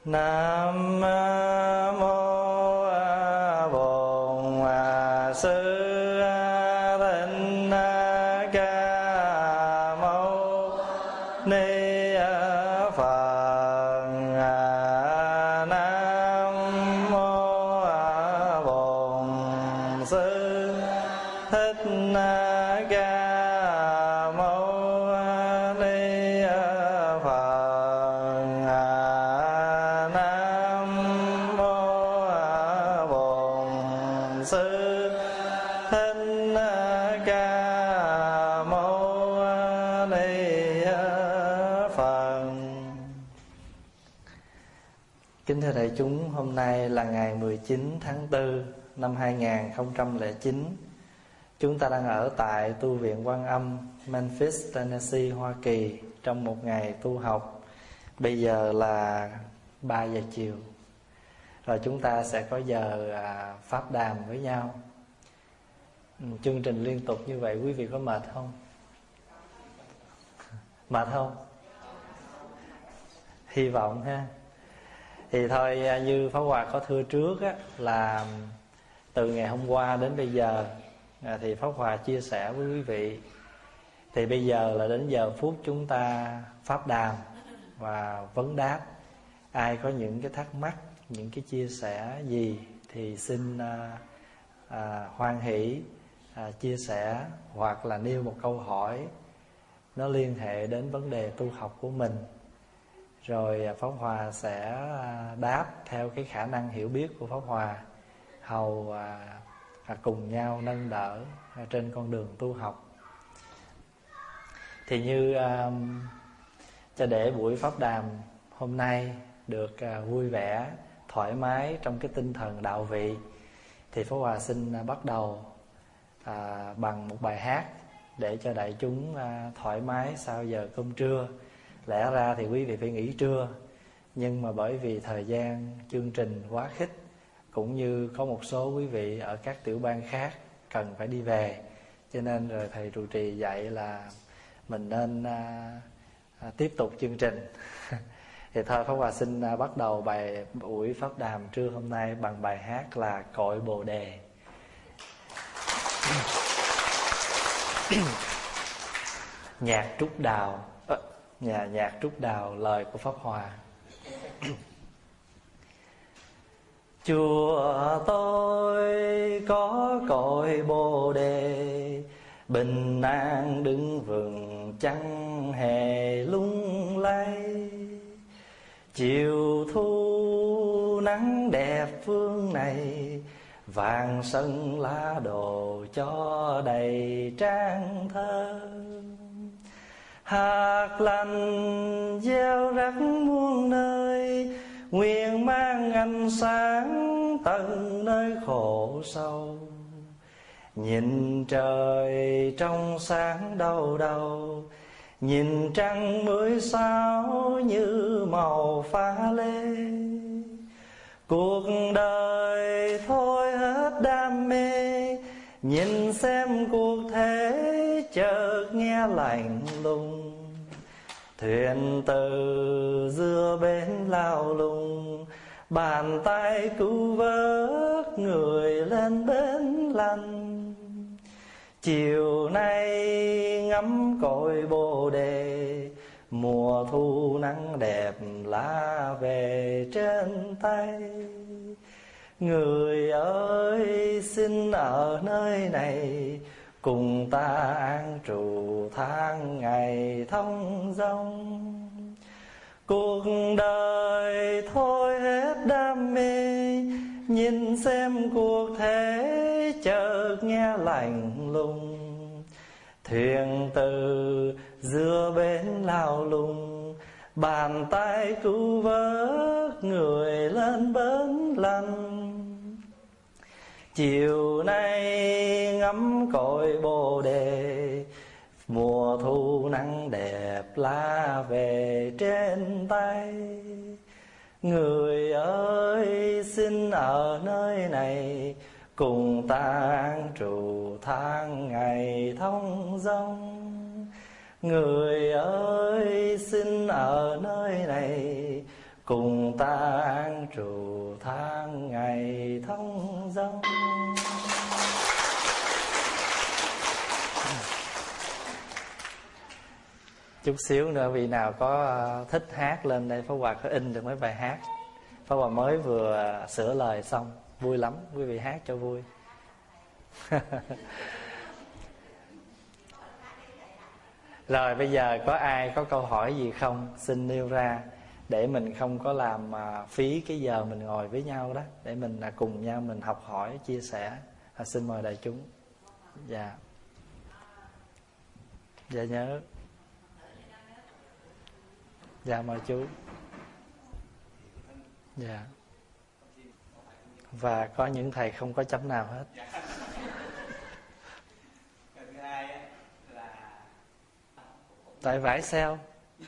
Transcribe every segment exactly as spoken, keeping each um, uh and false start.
Nam mô Bổn Sư Thích Ca Mâu Ni Phật. Nam mô Bổn Sư Thích Ca Mâu Ni Phật. Nam mô Bổn Sư Thích Ca Mâu Ni Phật. Kính thưa đại chúng, hôm nay là ngày mười chín tháng tư năm hai nghìn không trăm lẻ chín. Chúng ta đang ở tại tu viện Quan Âm, Memphis, Tennessee, Hoa Kỳ trong một ngày tu học. Bây giờ là ba giờ chiều. Rồi chúng ta sẽ có giờ à, pháp đàm với nhau. Chương trình liên tục như vậy quý vị có mệt không? Mệt không? Hy vọng ha. Thì thôi, như Pháp Hòa có thưa trước á, là từ ngày hôm qua đến bây giờ à, thì Pháp Hòa chia sẻ với quý vị. Thì bây giờ là đến giờ phút chúng ta pháp đàm và vấn đáp. Ai có những cái thắc mắc, những cái chia sẻ gì thì xin à, à, hoan hỷ à, chia sẻ, hoặc là nêu một câu hỏi nó liên hệ đến vấn đề tu học của mình. Rồi Pháp Hòa sẽ đáp theo cái khả năng hiểu biết của Pháp Hòa, hầu à, à, cùng nhau nâng đỡ trên con đường tu học. Thì như à, cho để buổi pháp đàm hôm nay được à, vui vẻ, thoải mái trong cái tinh thần đạo vị, thì Pháp Hòa xin à, bắt đầu à, bằng một bài hát để cho đại chúng à, thoải mái sau giờ cơm trưa. Lẽ ra thì quý vị phải nghỉ trưa, nhưng mà bởi vì thời gian chương trình quá khích, cũng như có một số quý vị ở các tiểu bang khác cần phải đi về, cho nên rồi thầy trụ trì dạy là mình nên à, à, tiếp tục chương trình. Thì thôi Pháp Hòa xin à, bắt đầu bài buổi pháp đàm trưa hôm nay bằng bài hát là Cội Bồ Đề. Nhạc Trúc Đào, à, nhà nhạc Trúc Đào, lời của Pháp Hòa. Chùa tôi có cội Bồ Đề, bình an đứng vững chẳng hề lung lay. Chiều thu nắng đẹp phương này, vàng sân lá đồ cho đầy trang thơ. Hạt lành gieo rắc muôn nơi, nguyện mang ánh sáng tận nơi khổ sâu. Nhìn trời trong sáng đâu đâu, nhìn trăng mới sao như màu pha lê. Cuộc đời thôi hết đam mê, nhìn xem cuộc thế chợt nghe lạnh lùng. Thuyền từ giữa bến lao lung, bàn tay cứu vớt người lên bến lành. Chiều nay ngắm cội Bồ Đề, mùa thu nắng đẹp lá về trên tay. Người ơi xin ở nơi này, cùng ta an trụ tháng ngày thông dong. Cuộc đời thôi hết đam mê, nhìn xem cuộc thế chợt nghe lạnh lùng. Thuyền từ giữa bến lao lung, bàn tay cứu vớt người lên bến lành. Chiều nay ngắm cội Bồ Đề, mùa thu nắng đẹp lá về trên tay. Người ơi xin ở nơi này, cùng ta an trụ tháng ngày thông dong. Người ơi xin ở nơi này, cùng ta an trụ tháng ngày thông dong. Chút xíu nữa vị nào có thích hát lên đây, Pháp Hòa có in được mấy bài hát. Pháp Hòa mới vừa sửa lời xong, vui lắm, quý vị hát cho vui. Rồi bây giờ có ai có câu hỏi gì không, xin nêu ra, để mình không có làm phí cái giờ mình ngồi với nhau đó, để mình cùng nhau mình học hỏi, chia sẻ. À, xin mời đại chúng. Dạ. Dạ nhớ. Dạ mời chú. Dạ. Và có những thầy không có chấm nào hết. Tại vải sale.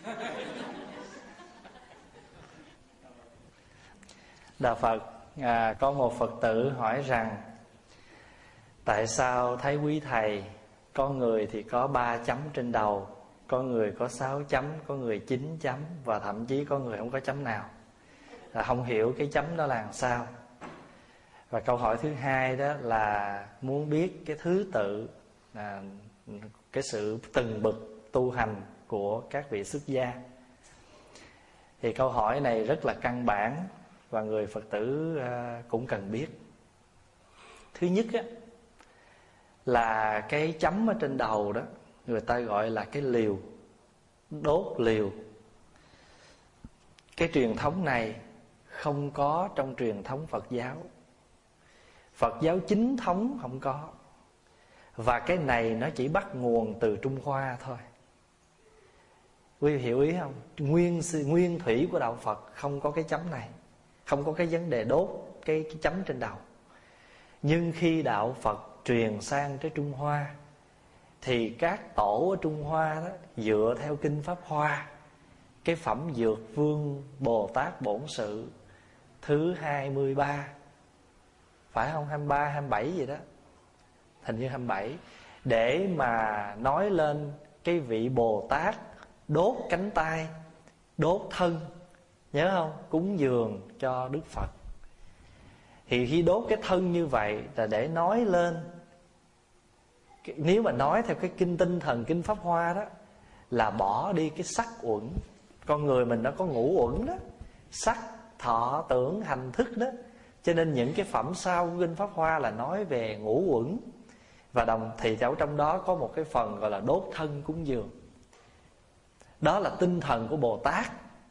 Đạo Phật, à, có một Phật tử hỏi rằng tại sao thấy quý thầy, có người thì có ba chấm trên đầu, có người có sáu chấm, có người chín chấm, và thậm chí có người không có chấm nào, là không hiểu cái chấm đó là làm sao. Và câu hỏi thứ hai đó là muốn biết cái thứ tự, à, cái sự từng bậc tu hành của các vị xuất gia. Thì câu hỏi này rất là căn bản và người Phật tử à, cũng cần biết. Thứ nhất á, là cái chấm ở trên đầu đó, người ta gọi là cái liều, đốt liều. Cái truyền thống này không có trong truyền thống Phật giáo. Phật giáo chính thống không có. Và cái này nó chỉ bắt nguồn từ Trung Hoa thôi. Quý vị hiểu ý không? Nguyên, nguyên thủy của đạo Phật không có cái chấm này, không có cái vấn đề đốt cái, cái chấm trên đầu. Nhưng khi đạo Phật truyền sang tới Trung Hoa, thì các tổ ở Trung Hoa đó, dựa theo kinh Pháp Hoa, cái phẩm Dược Vương Bồ Tát Bổn Sự thứ hai mươi ba, phải không? hai mươi ba, hai mươi bảy gì đó, hình như hai mươi bảy, để mà nói lên cái vị Bồ Tát đốt cánh tay, đốt thân, nhớ không? Cúng dường cho Đức Phật. Thì khi đốt cái thân như vậy là để nói lên, nếu mà nói theo cái kinh tinh thần kinh Pháp Hoa đó, là bỏ đi cái sắc uẩn. Con người mình nó có ngũ uẩn đó, sắc, thọ, tưởng, hành, thức đó. Cho nên những cái phẩm sau của kinh Pháp Hoa là nói về ngũ uẩn. Và đồng thì ở trong đó có một cái phần gọi là đốt thân cúng dường. Đó là tinh thần của Bồ Tát.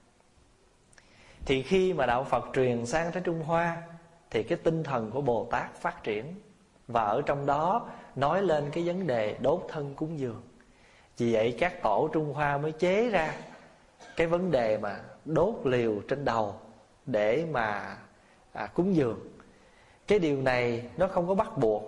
Thì khi mà đạo Phật truyền sang tới Trung Hoa, thì cái tinh thần của Bồ Tát phát triển. Và ở trong đó nói lên cái vấn đề đốt thân cúng dường. Vì vậy các tổ Trung Hoa mới chế ra cái vấn đề mà đốt liều trên đầu để mà à, cúng dường. Cái điều này nó không có bắt buộc,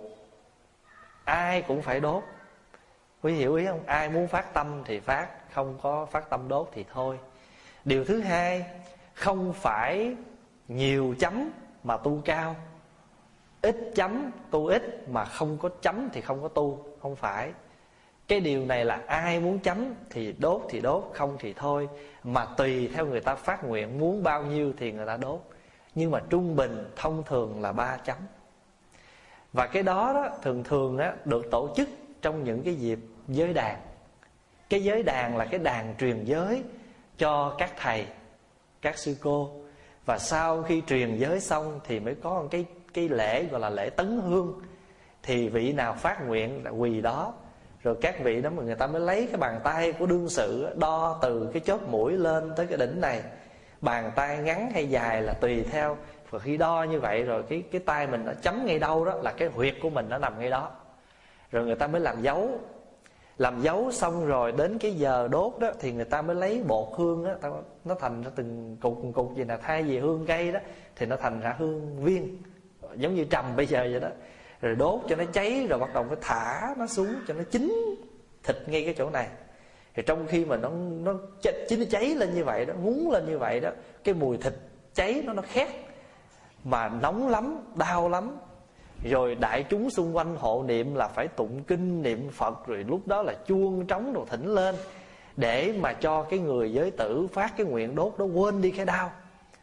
ai cũng phải đốt. Quý hiểu ý không? Ai muốn phát tâm thì phát, không có phát tâm đốt thì thôi. Điều thứ hai, không phải nhiều chấm mà tu cao, ít chấm tu ít, mà không có chấm thì không có tu. Không phải. Cái điều này là ai muốn chấm thì đốt thì đốt, không thì thôi. Mà tùy theo người ta phát nguyện, muốn bao nhiêu thì người ta đốt. Nhưng mà trung bình thông thường là ba chấm. Và cái đó, đó thường thường đó, được tổ chức trong những cái dịp giới đàn. Cái giới đàn là cái đàn truyền giới cho các thầy, các sư cô. Và sau khi truyền giới xong thì mới có một cái, cái lễ gọi là lễ tấn hương. Thì vị nào phát nguyện là quỳ đó. Rồi các vị đó mà người ta mới lấy cái bàn tay của đương sự, đo từ cái chóp mũi lên tới cái đỉnh này. Bàn tay ngắn hay dài là tùy theo. Và khi đo như vậy rồi cái, cái tay mình nó chấm ngay đâu đó, là cái huyệt của mình nó nằm ngay đó. Rồi người ta mới làm dấu. Làm dấu xong rồi đến cái giờ đốt đó, thì người ta mới lấy bột hương đó, nó thành ra từng cục từng cục gì nè. Thay vì hương cây đó thì nó thành ra hương viên, giống như trầm bây giờ vậy đó. Rồi đốt cho nó cháy, rồi bắt đầu phải thả nó xuống cho nó chín thịt ngay cái chỗ này. Thì trong khi mà nó nó chín, nó cháy lên như vậy đó, ngúng lên như vậy đó, cái mùi thịt cháy nó nó khét, mà nóng lắm, đau lắm. Rồi đại chúng xung quanh hộ niệm là phải tụng kinh niệm Phật, rồi lúc đó là chuông trống đồ thỉnh lên, để mà cho cái người giới tử phát cái nguyện đốt đó quên đi cái đau.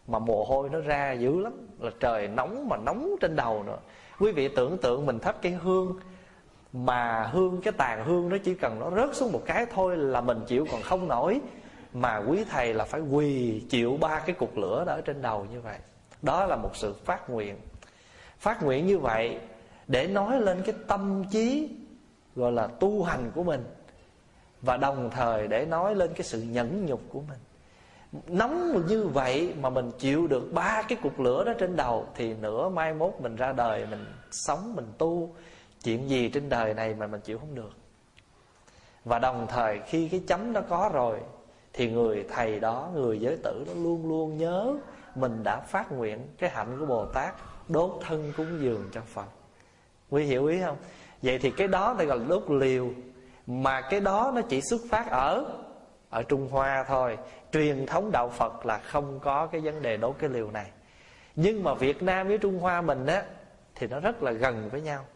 mà mồ hôi nó ra dữ lắm, là trời nóng mà nóng trên đầu nữa. Quý vị tưởng tượng mình thắp cây hương, mà hương, cái tàn hương nó chỉ cần nó rớt xuống một cái thôi là mình chịu còn không nổi, mà quý thầy là phải quỳ chịu ba cái cục lửa đó ở trên đầu như vậy. Đó là một sự phát nguyện. Phát nguyện như vậy để nói lên cái tâm trí gọi là tu hành của mình, và đồng thời để nói lên cái sự nhẫn nhục của mình. Nóng như vậy mà mình chịu được ba cái cục lửa đó trên đầu, thì nữa mai mốt mình ra đời, mình sống, mình tu, chuyện gì trên đời này mà mình chịu không được. Và đồng thời khi cái chấm đó có rồi, thì người thầy đó, người giới tử đó luôn luôn nhớ mình đã phát nguyện cái hạnh của Bồ Tát đốt thân cúng dường cho Phật. Quý hiểu ý không? Vậy thì cái đó gọi là đốt liều. Mà cái đó nó chỉ xuất phát ở Ở Trung Hoa thôi. Truyền thống đạo Phật là không có cái vấn đề đốt cái liều này. Nhưng mà Việt Nam với Trung Hoa mình á, thì nó rất là gần với nhau.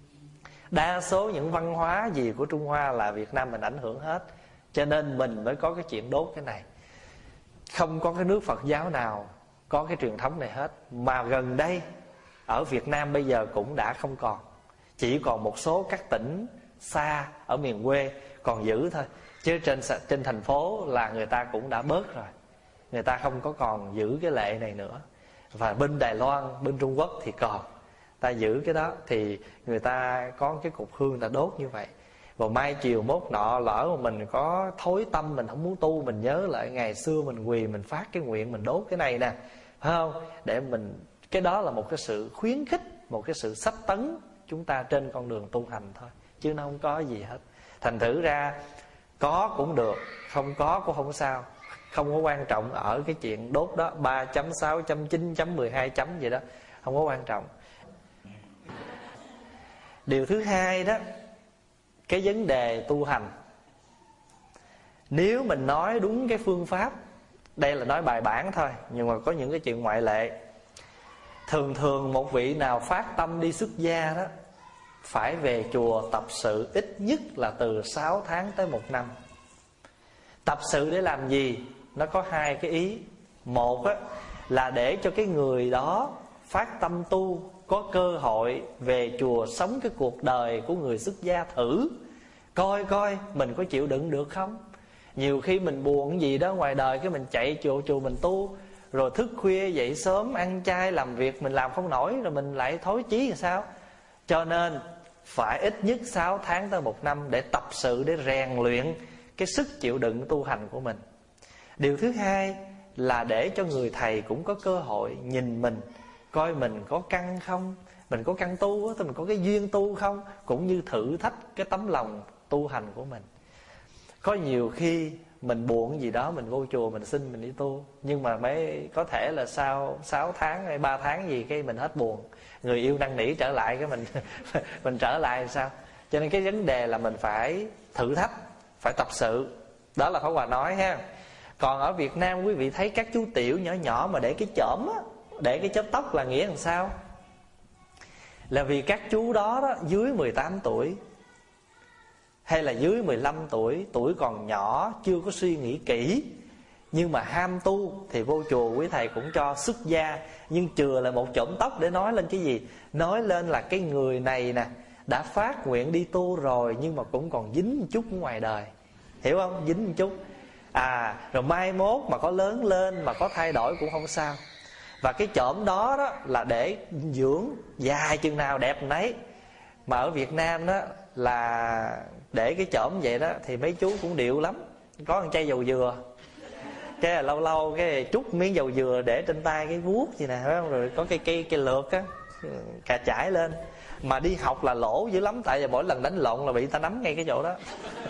Đa số những văn hóa gì của Trung Hoa là Việt Nam mình ảnh hưởng hết, cho nên mình mới có cái chuyện đốt cái này. Không có cái nước Phật giáo nào có cái truyền thống này hết. Mà gần đây ở Việt Nam bây giờ cũng đã không còn. Chỉ còn một số các tỉnh xa ở miền quê còn giữ thôi. Chứ trên, trên thành phố là người ta cũng đã bớt rồi. Người ta không có còn giữ cái lệ này nữa. Và bên Đài Loan, bên Trung Quốc thì còn. Ta giữ cái đó thì người ta có cái cục hương ta đốt như vậy. Và mai chiều mốt nọ lỡ mà mình có thối tâm, mình không muốn tu, mình nhớ lại ngày xưa mình quỳ, mình phát cái nguyện, mình đốt cái này nè, phải không? Để mình, cái đó là một cái sự khuyến khích, một cái sự xách tấn chúng ta trên con đường tu hành thôi, chứ nó không có gì hết. Thành thử ra có cũng được, không có cũng không sao. Không có quan trọng ở cái chuyện đốt đó, ba chấm sáu chấm chín chấm mười hai chấm gì đó, không có quan trọng. Điều thứ hai đó, cái vấn đề tu hành. Nếu mình nói đúng cái phương pháp, đây là nói bài bản thôi, nhưng mà có những cái chuyện ngoại lệ. Thường thường một vị nào phát tâm đi xuất gia đó, phải về chùa tập sự ít nhất là từ sáu tháng tới một năm. Tập sự để làm gì? Nó có hai cái ý. Một á, là để cho cái người đó phát tâm tu có cơ hội về chùa sống cái cuộc đời của người xuất gia thử, coi coi mình có chịu đựng được không. Nhiều khi mình buồn gì đó ngoài đời, cái mình chạy chùa chùa mình tu, rồi thức khuya dậy sớm ăn chay làm việc mình làm không nổi, rồi mình lại thối chí thì sao. Cho nên phải ít nhất sáu tháng tới một năm để tập sự, để rèn luyện cái sức chịu đựng tu hành của mình. Điều thứ hai là để cho người thầy cũng có cơ hội nhìn mình, coi mình có căn không, mình có căn tu thì mình có cái duyên tu không, cũng như thử thách cái tấm lòng tu hành của mình. Có nhiều khi mình buồn gì đó, mình vô chùa mình xin mình đi tu, nhưng mà mới có thể là sau sáu tháng hay ba tháng gì cái mình hết buồn, người yêu năn nỉ trở lại cái mình mình trở lại sao. Cho nên cái vấn đề là mình phải thử thách, phải tập sự. Đó là Pháp Hòa nói ha. Còn ở Việt Nam quý vị thấy các chú tiểu nhỏ nhỏ mà để cái chõm á, để cái chớp tóc là nghĩa làm sao? Là vì các chú đó, đó dưới mười tám tuổi hay là dưới mười lăm tuổi, tuổi còn nhỏ, chưa có suy nghĩ kỹ, nhưng mà ham tu thì vô chùa quý thầy cũng cho xuất gia, nhưng chừa lại một chõm tóc để nói lên cái gì? Nói lên là cái người này nè đã phát nguyện đi tu rồi, nhưng mà cũng còn dính một chút ngoài đời, hiểu không? Dính một chút. À, rồi mai mốt mà có lớn lên mà có thay đổi cũng không sao. Và cái chõm đó, đó là để dưỡng dài chừng nào đẹp nấy. Mà ở Việt Nam đó là để cái chõm vậy đó thì mấy chú cũng điệu lắm. Có một chai dầu dừa, cái là lâu lâu cái trút miếng dầu dừa để trên tay cái vuốt gì nè, phải không? Rồi có cây cây cây lược á, cà chải lên. Mà đi học là lỗ dữ lắm, tại vì mỗi lần đánh lộn là bị ta nắm ngay cái chỗ đó.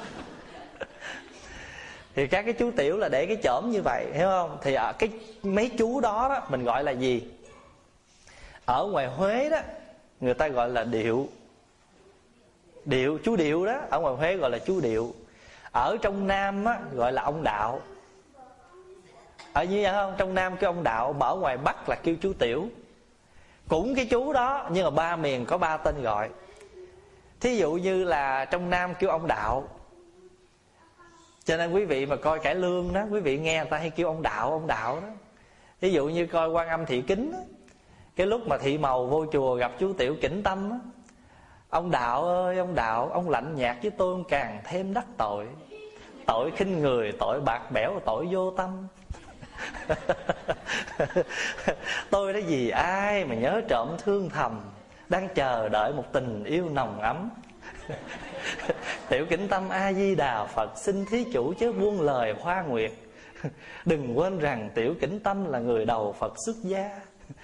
Thì các cái chú tiểu là để cái chõm như vậy, hiểu không? Thì ở cái mấy chú đó, đó mình gọi là gì? Ở ngoài Huế đó người ta gọi là điệu. Điệu, chú điệu đó, ở ngoài Huế gọi là chú điệu. Ở trong Nam á, gọi là ông đạo. Ở như vậy không? Trong Nam kêu ông đạo, mà ở ngoài Bắc là kêu chú tiểu. Cũng cái chú đó, nhưng mà ba miền có ba tên gọi. Thí dụ như là trong Nam kêu ông đạo, cho nên quý vị mà coi cải lương đó, quý vị nghe người ta hay kêu ông đạo, ông đạo đó. Ví dụ như coi Quan Âm Thị Kính á, cái lúc mà Thị Màu vô chùa gặp chú Tiểu Kỉnh Tâm á: ông Đạo ơi, ông Đạo, ông lạnh nhạt với tôi, ông càng thêm đắc tội. Tội khinh người, tội bạc bẽo, tội vô tâm. Tôi đã vì ai mà nhớ trộm thương thầm, đang chờ đợi một tình yêu nồng ấm. Tiểu Kỉnh Tâm A Di Đà Phật, xin thí chủ chớ buông lời hoa nguyệt. Đừng quên rằng Tiểu Kỉnh Tâm là người đầu Phật xuất gia.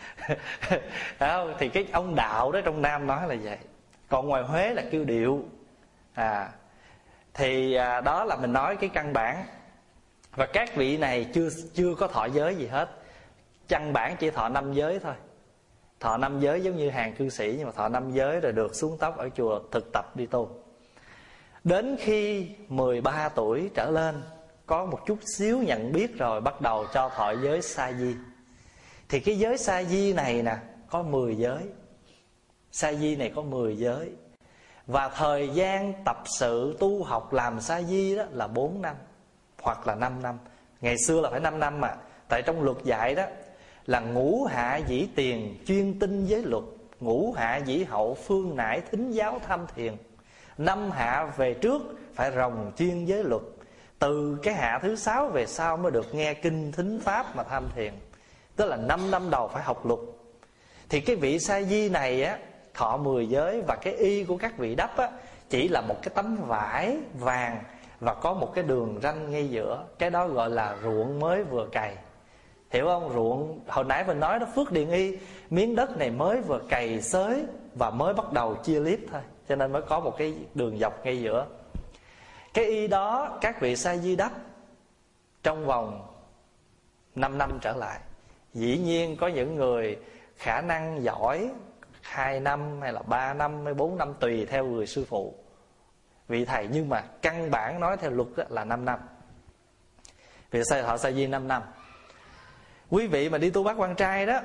Thì cái ông Đạo đó trong Nam nói là vậy. Còn ngoài Huế là kêu điệu. à, Thì à, đó là mình nói cái căn bản. Và các vị này chưa chưa có thọ giới gì hết. Căn bản chỉ thọ năm giới thôi. Thọ năm giới giống như hàng cư sĩ, nhưng mà thọ năm giới rồi được xuống tóc ở chùa thực tập đi tu. Đến khi mười ba tuổi trở lên, có một chút xíu nhận biết rồi, bắt đầu cho thọ giới sa di. Thì cái giới sa di này nè có mười giới. Sa di này có mười giới. Và thời gian tập sự tu học làm sa di đó là bốn năm hoặc là năm năm. Ngày xưa là phải năm năm mà. Tại trong luật dạy đó là ngũ hạ dĩ tiền chuyên tinh giới luật, ngũ hạ dĩ hậu phương nải thính giáo tham thiền. Năm hạ về trước phải ròng chuyên giới luật, từ cái hạ thứ sáu về sau mới được nghe kinh thính pháp mà tham thiền. Tức là năm năm đầu phải học luật. Thì cái vị sa di này á thọ mười giới. Và cái y của các vị đắp á chỉ là một cái tấm vải vàng và có một cái đường ranh ngay giữa. Cái đó gọi là ruộng mới vừa cày. Hiểu không? Ruộng hồi nãy mình nói đó, Phước Điền Y, miếng đất này mới vừa cày xới và mới bắt đầu chia liếp thôi, cho nên mới có một cái đường dọc ngay giữa. Cái y đó các vị sa di đắp trong vòng năm năm trở lại. Dĩ nhiên có những người khả năng giỏi hai năm hay là ba năm hay bốn năm, tùy theo người sư phụ, vị thầy. Nhưng mà căn bản nói theo luật là năm năm. Vì sao họ sa di năm năm? Quý vị mà đi tu Bát Quan Trai đó,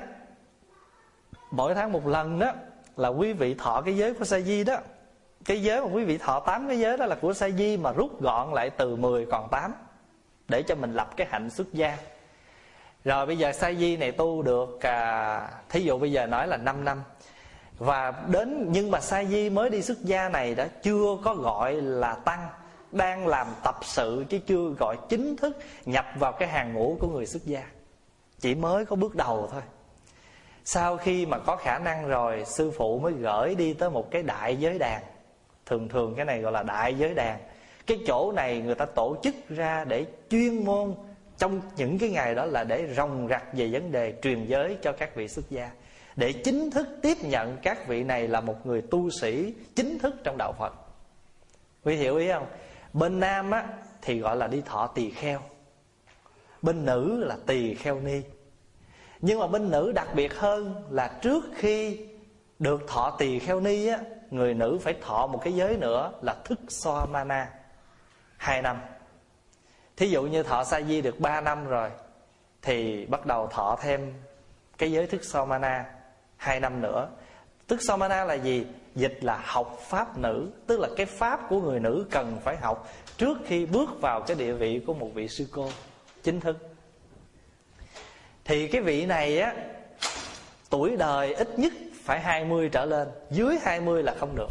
mỗi tháng một lần đó là quý vị thọ cái giới của sa di đó. Cái giới mà quý vị thọ tám cái giới đó là của sa di, mà rút gọn lại từ mười còn tám, để cho mình lập cái hạnh xuất gia. Rồi bây giờ sa di này tu được à, thí dụ bây giờ nói là năm năm. Và đến nhưng mà sa di mới đi xuất gia này đã chưa có gọi là tăng, đang làm tập sự chứ chưa gọi chính thức nhập vào cái hàng ngũ của người xuất gia, chỉ mới có bước đầu thôi. Sau khi mà có khả năng rồi, sư phụ mới gửi đi tới một cái đại giới đàn. Thường thường cái này gọi là đại giới đàn. Cái chỗ này người ta tổ chức ra để chuyên môn trong những cái ngày đó là để ròng rặt về vấn đề truyền giới cho các vị xuất gia, để chính thức tiếp nhận các vị này là một người tu sĩ chính thức trong đạo Phật. Quý hiểu ý không? Bên nam á thì gọi là đi thọ tỳ kheo, bên nữ là tỳ kheo ni. Nhưng mà bên nữ đặc biệt hơn là trước khi được thọ tỳ kheo ni á, người nữ phải thọ một cái giới nữa là thức so mana hai năm. Thí dụ như thọ sa di được ba năm rồi thì bắt đầu thọ thêm cái giới thức so mana hai năm nữa. Thức so mana là gì? Dịch là học pháp nữ, tức là cái pháp của người nữ cần phải học trước khi bước vào cái địa vị của một vị sư cô chính thức. Thì cái vị này á, tuổi đời ít nhất phải hai mươi trở lên, dưới hai mươi là không được.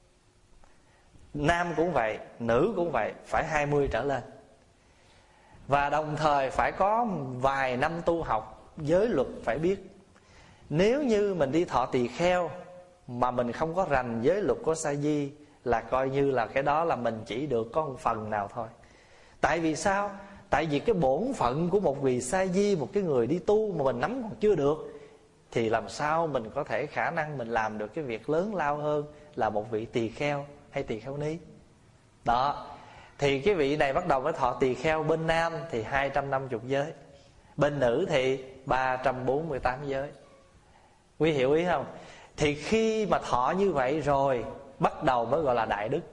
Nam cũng vậy, nữ cũng vậy, phải hai mươi trở lên. Và đồng thời phải có vài năm tu học, giới luật phải biết. Nếu như mình đi thọ tỳ kheo mà mình không có rành giới luật của sa di là coi như là cái đó là mình chỉ được có một phần nào thôi. Tại vì sao? Tại vì cái bổn phận của một vị sa di, một cái người đi tu mà mình nắm còn chưa được, thì làm sao mình có thể khả năng mình làm được cái việc lớn lao hơn là một vị tỳ kheo hay tỳ kheo ni. Đó. Thì cái vị này bắt đầu với thọ tỳ kheo. Bên nam thì hai trăm năm mươi giới, bên nữ thì ba trăm bốn mươi tám giới. Quý hiểu ý không? Thì khi mà thọ như vậy rồi, bắt đầu mới gọi là đại đức.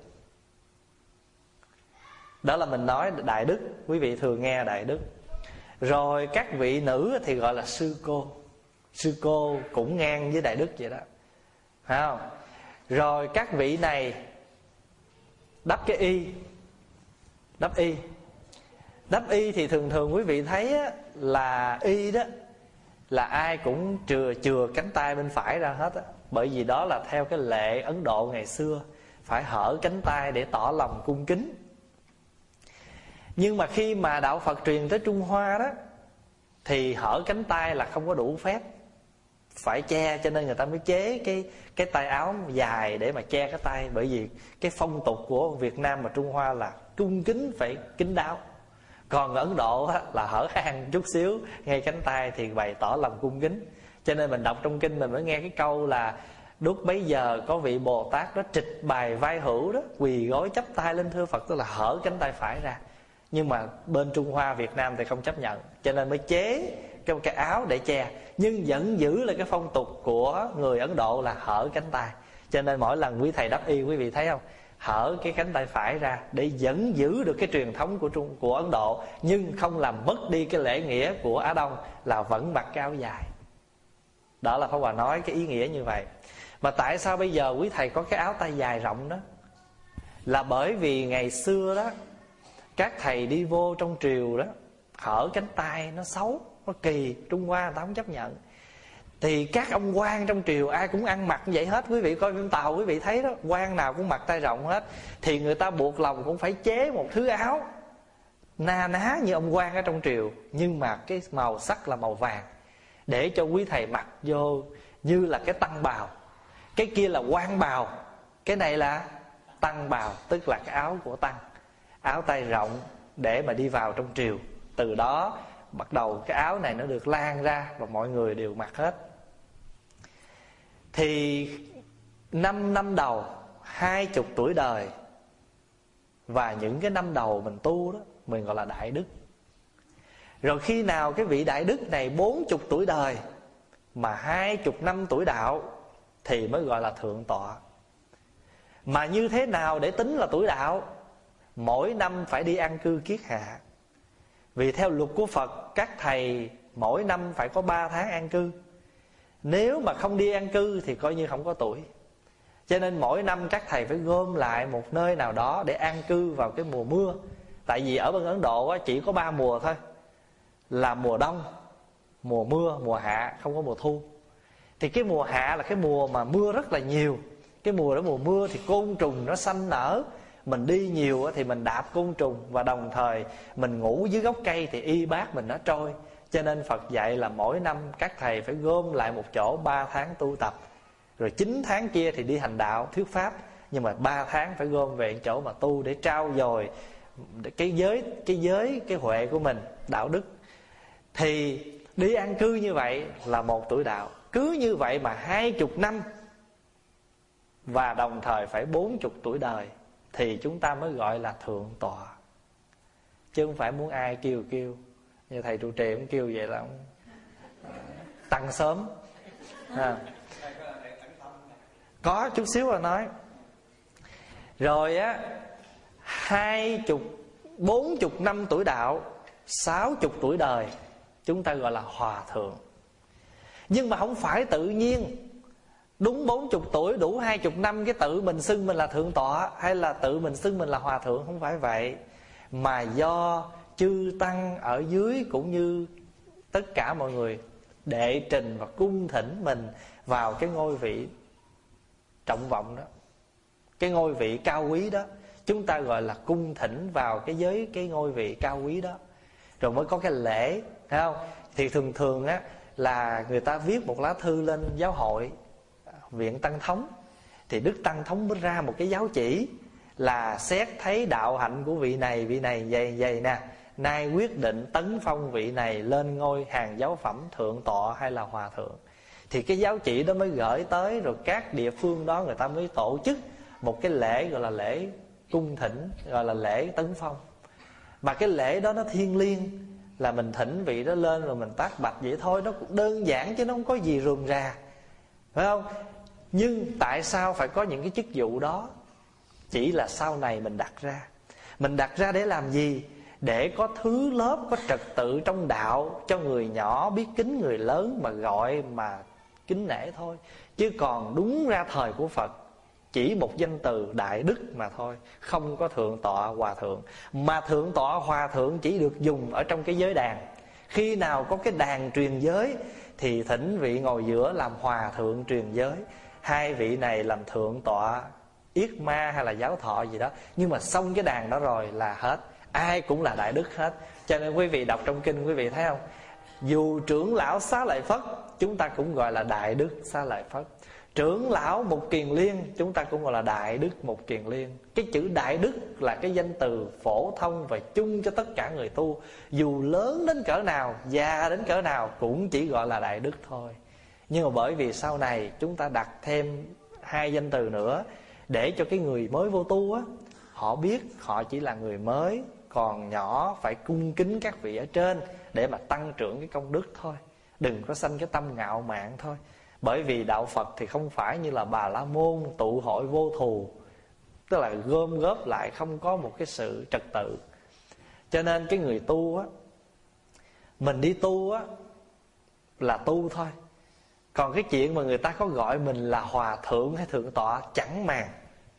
Đó là mình nói đại đức, quý vị thường nghe đại đức. Rồi các vị nữ thì gọi là sư cô. Sư cô cũng ngang với đại đức vậy đó, phải không? Rồi các vị này đắp cái y. Đắp y Đắp y thì thường thường quý vị thấy á, là y đó là ai cũng chừa chừa cánh tay bên phải ra hết á. Bởi vì đó là theo cái lệ Ấn Độ ngày xưa, phải hở cánh tay để tỏ lòng cung kính. Nhưng mà khi mà đạo Phật truyền tới Trung Hoa đó, thì hở cánh tay là không có đủ phép, phải che, cho nên người ta mới chế cái cái tay áo dài để mà che cái tay. Bởi vì cái phong tục của Việt Nam và Trung Hoa là cung kính phải kín đáo. Còn ở Ấn Độ á, là hở hang chút xíu ngay cánh tay thì bày tỏ lòng cung kính. Cho nên mình đọc trong kinh mình mới nghe cái câu là lúc bấy giờ có vị Bồ Tát đó trịch bài vai hữu đó, quỳ gối chắp tay lên thưa Phật, tức là hở cánh tay phải ra. Nhưng mà bên Trung Hoa Việt Nam thì không chấp nhận, cho nên mới chế cái, cái áo để che. Nhưng vẫn giữ lại cái phong tục của người Ấn Độ là hở cánh tay. Cho nên mỗi lần quý thầy đắp y, quý vị thấy không, hở cái cánh tay phải ra để vẫn giữ được cái truyền thống của Trung của Ấn Độ, nhưng không làm mất đi cái lễ nghĩa của Á Đông là vẫn mặc cái áo dài. Đó là Pháp Hòa nói cái ý nghĩa như vậy. Mà tại sao bây giờ quý thầy có cái áo tay dài rộng đó? Là bởi vì ngày xưa đó, các thầy đi vô trong triều đó, hở cánh tay nó xấu, nó kỳ, Trung Hoa người ta không chấp nhận. Thì các ông quan trong triều ai cũng ăn mặc như vậy hết. Quý vị coi phim Tàu quý vị thấy đó, quan nào cũng mặc tay rộng hết. Thì người ta buộc lòng cũng phải chế một thứ áo na ná như ông quan ở trong triều, nhưng mà cái màu sắc là màu vàng, để cho quý thầy mặc vô như là cái tăng bào. Cái kia là quan bào, cái này là tăng bào, tức là cái áo của tăng, áo tay rộng để mà đi vào trong triều. Từ đó bắt đầu cái áo này nó được lan ra và mọi người đều mặc hết. Thì năm năm đầu, hai chục tuổi đời, và những cái năm đầu mình tu đó, mình gọi là đại đức. Rồi khi nào cái vị đại đức này bốn chục tuổi đời mà hai chục năm tuổi đạo thì mới gọi là thượng tọa. Mà như thế nào để tính là tuổi đạo? Mỗi năm phải đi an cư kiết hạ. Vì theo luật của Phật, các thầy mỗi năm phải có ba tháng an cư. Nếu mà không đi an cư thì coi như không có tuổi. Cho nên mỗi năm các thầy phải gom lại một nơi nào đó để an cư vào cái mùa mưa. Tại vì ở bên Ấn Độ chỉ có ba mùa thôi, là mùa đông, mùa mưa, mùa hạ, không có mùa thu. Thì cái mùa hạ là cái mùa mà mưa rất là nhiều. Cái mùa đó mùa mưa thì côn trùng nó sanh nở. Mình đi nhiều thì mình đạp côn trùng, và đồng thời mình ngủ dưới gốc cây thì y bát mình nó trôi. Cho nên Phật dạy là mỗi năm các thầy phải gom lại một chỗ ba tháng tu tập. Rồi chín tháng kia thì đi hành đạo, thuyết pháp. Nhưng mà ba tháng phải gom về chỗ mà tu để trau dồi cái giới, cái giới, cái huệ của mình, đạo đức. Thì đi an cư như vậy là một tuổi đạo. Cứ như vậy mà hai chục năm, và đồng thời phải bốn chục tuổi đời, thì chúng ta mới gọi là thượng tọa. Chứ không phải muốn ai kêu kêu. Như thầy trụ trì cũng kêu vậy là ông tăng sớm à. Có chút xíu là nói. Rồi á, hai chục, bốn chục năm tuổi đạo, sáu chục tuổi đời, chúng ta gọi là hòa thượng. Nhưng mà không phải tự nhiên đúng bốn chục tuổi, đủ hai chục năm cái tự mình xưng mình là thượng tọa, hay là tự mình xưng mình là hòa thượng. Không phải vậy. Mà do chư tăng ở dưới cũng như tất cả mọi người đệ trình và cung thỉnh mình vào cái ngôi vị trọng vọng đó, cái ngôi vị cao quý đó. Chúng ta gọi là cung thỉnh vào cái giới, cái ngôi vị cao quý đó. Rồi mới có cái lễ, thấy không? Thì thường thường á là người ta viết một lá thư lên giáo hội, viện Tăng Thống. Thì Đức Tăng Thống mới ra một cái giáo chỉ là xét thấy đạo hạnh của vị này, vị này vậy vậy nè, nay quyết định tấn phong vị này lên ngôi hàng giáo phẩm thượng tọa hay là hòa thượng. Thì cái giáo chỉ đó mới gửi tới, rồi các địa phương đó người ta mới tổ chức một cái lễ gọi là lễ cung thỉnh, gọi là lễ tấn phong. Mà cái lễ đó nó thiêng liêng, là mình thỉnh vị đó lên rồi mình tác bạch vậy thôi. Nó cũng đơn giản chứ nó không có gì rườm rà, phải không? Nhưng tại sao phải có những cái chức vụ đó? Chỉ là sau này mình đặt ra. Mình đặt ra để làm gì? Để có thứ lớp, có trật tự trong đạo, cho người nhỏ biết kính người lớn mà gọi mà kính nể thôi. Chứ còn đúng ra thời của Phật chỉ một danh từ đại đức mà thôi, không có thượng tọa hòa thượng. Mà thượng tọa hòa thượng chỉ được dùng ở trong cái giới đàn, Khi nào có cái đàn truyền giới thì thỉnh vị ngồi giữa làm hòa thượng truyền giới, hai vị này làm thượng tọa yết ma hay là giáo thọ gì đó. Nhưng mà xong cái đàn đó rồi là hết, ai cũng là đại đức hết. Cho nên quý vị đọc trong kinh, quý vị thấy không, dù trưởng lão Xá Lợi Phất chúng ta cũng gọi là đại đức Xá Lợi Phất, trưởng lão Mục Kiền Liên chúng ta cũng gọi là đại đức Mục Kiền Liên. Cái chữ đại đức là cái danh từ phổ thông và chung cho tất cả người tu, dù lớn đến cỡ nào, già đến cỡ nào cũng chỉ gọi là đại đức thôi. Nhưng mà bởi vì sau này chúng ta đặt thêm hai danh từ nữa, để cho cái người mới vô tu á, họ biết họ chỉ là người mới, còn nhỏ phải cung kính các vị ở trên để mà tăng trưởng cái công đức thôi. Đừng có sanh cái tâm ngạo mạn thôi. Bởi vì đạo Phật thì không phải như là Bà La Môn tụ hội vô thù, tức là gom góp lại không có một cái sự trật tự. Cho nên cái người tu á, mình đi tu á là tu thôi. Còn cái chuyện mà người ta có gọi mình là hòa thượng hay thượng tọa chẳng màng,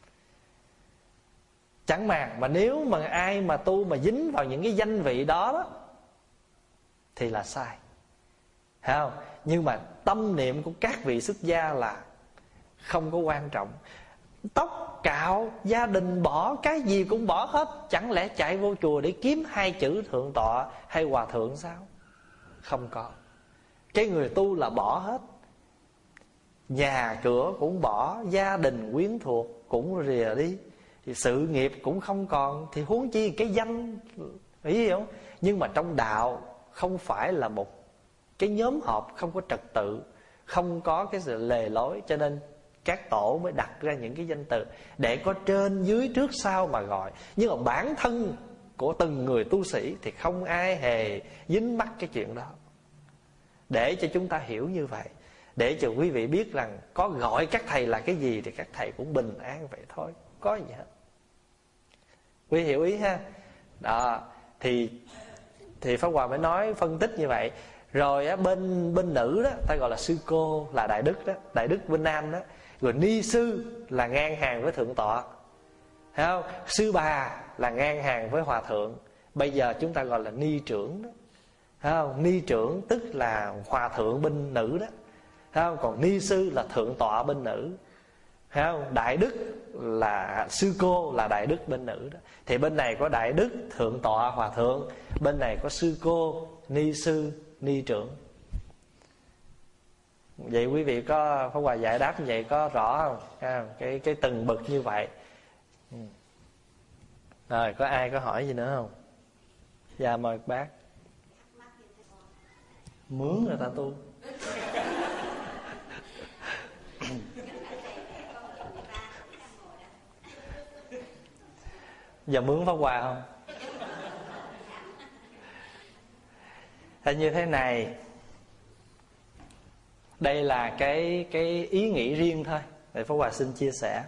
chẳng màng. Mà nếu mà ai mà tu mà dính vào những cái danh vị đó, đó thì là sai, thấy không? Nhưng mà tâm niệm của các vị xuất gia là không có quan trọng. Tóc cạo, gia đình bỏ, cái gì cũng bỏ hết. Chẳng lẽ chạy vô chùa để kiếm hai chữ thượng tọa hay hòa thượng sao? Không có. Cái người tu là bỏ hết, nhà cửa cũng bỏ, gia đình quyến thuộc cũng rìa đi, thì sự nghiệp cũng không còn, thì huống chi cái danh, hiểu không? Nhưng mà trong đạo không phải là một cái nhóm họp không có trật tự, không có cái sự lề lối. Cho nên các tổ mới đặt ra những cái danh từ để có trên dưới trước sau mà gọi. Nhưng mà bản thân của từng người tu sĩ thì không ai hề dính mắc cái chuyện đó. Để cho chúng ta hiểu như vậy, để cho quý vị biết rằng có gọi các thầy là cái gì thì các thầy cũng bình an vậy thôi, có gì hết. Quý hiểu ý ha? Đó, thì thì Pháp Hòa mới nói phân tích như vậy. Rồi á, bên bên nữ đó ta gọi là sư cô, là đại đức đó, đại đức bên nam đó. Rồi ni sư là ngang hàng với thượng tọa, thấy không? Sư bà là ngang hàng với hòa thượng. Bây giờ chúng ta gọi là ni trưởng đó, thấy không? Ni trưởng tức là hòa thượng bên nữ đó, thấy không? Còn ni sư là thượng tọa bên nữ, thấy không? Đại đức là sư cô, là đại đức bên nữ đó. Thì bên này có đại đức, thượng tọa, hòa thượng. Bên này có sư cô, ni sư, ni trưởng. Vậy quý vị có Pháp Hòa giải đáp như vậy có rõ không? Cái, cái từng bậc như vậy. Rồi có ai có hỏi gì nữa không? Dạ mời bác. Mướn người ta tu. Giờ mướn Pháp Hòa không? Là như thế này, đây là cái cái ý nghĩ riêng thôi, để Pháp Hòa xin chia sẻ.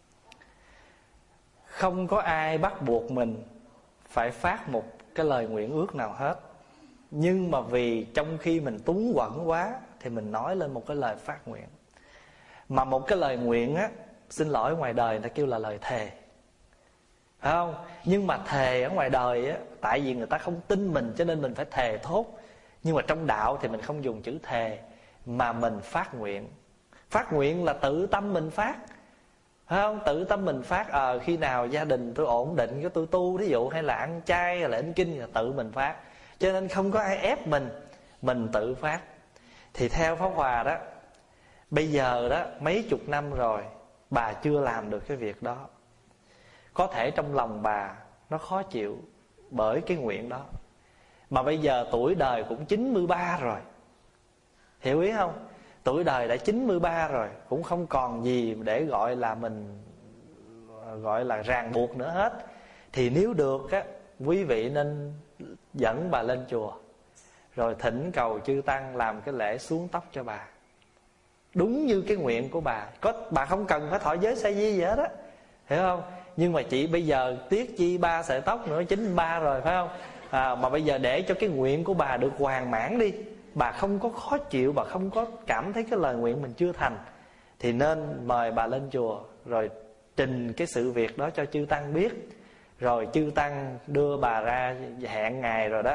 Không có ai bắt buộc mình phải phát một cái lời nguyện ước nào hết. Nhưng mà vì trong khi mình túng quẫn quá thì mình nói lên một cái lời phát nguyện. Mà một cái lời nguyện á, xin lỗi ngoài đời người ta kêu là lời thề, phải không? Nhưng mà thề ở ngoài đời á, tại vì người ta không tin mình cho nên mình phải thề thốt. Nhưng mà trong đạo thì mình không dùng chữ thề, mà mình phát nguyện. Phát nguyện là tự tâm mình phát, phải không? Tự tâm mình phát, ờ à, khi nào gia đình tôi ổn định, cái tôi tu, ví dụ, hay là ăn chay, hay là in kinh, là tự mình phát. Cho nên không có ai ép mình, mình tự phát. Thì theo Pháp Hòa đó, bây giờ đó mấy chục năm rồi bà chưa làm được cái việc đó. Có thể trong lòng bà nó khó chịu bởi cái nguyện đó. Mà bây giờ tuổi đời cũng chín mươi ba rồi, hiểu ý không? Tuổi đời đã chín mươi ba rồi, cũng không còn gì để gọi là mình gọi là ràng buộc nữa hết. Thì nếu được á, quý vị nên dẫn bà lên chùa, rồi thỉnh cầu chư tăng làm cái lễ xuống tóc cho bà, đúng như cái nguyện của bà. Có bà không cần phải thọ giới sa di gì hết á, hiểu không? Nhưng mà chị bây giờ tiếc chi ba sợi tóc nữa, chín mươi ba rồi, phải không? À, mà bây giờ để cho cái nguyện của bà được hoàn mãn đi, bà không có khó chịu, bà không có cảm thấy cái lời nguyện mình chưa thành, thì nên mời bà lên chùa, rồi trình cái sự việc đó cho chư tăng biết. Rồi chư tăng đưa bà ra hẹn ngày rồi đó,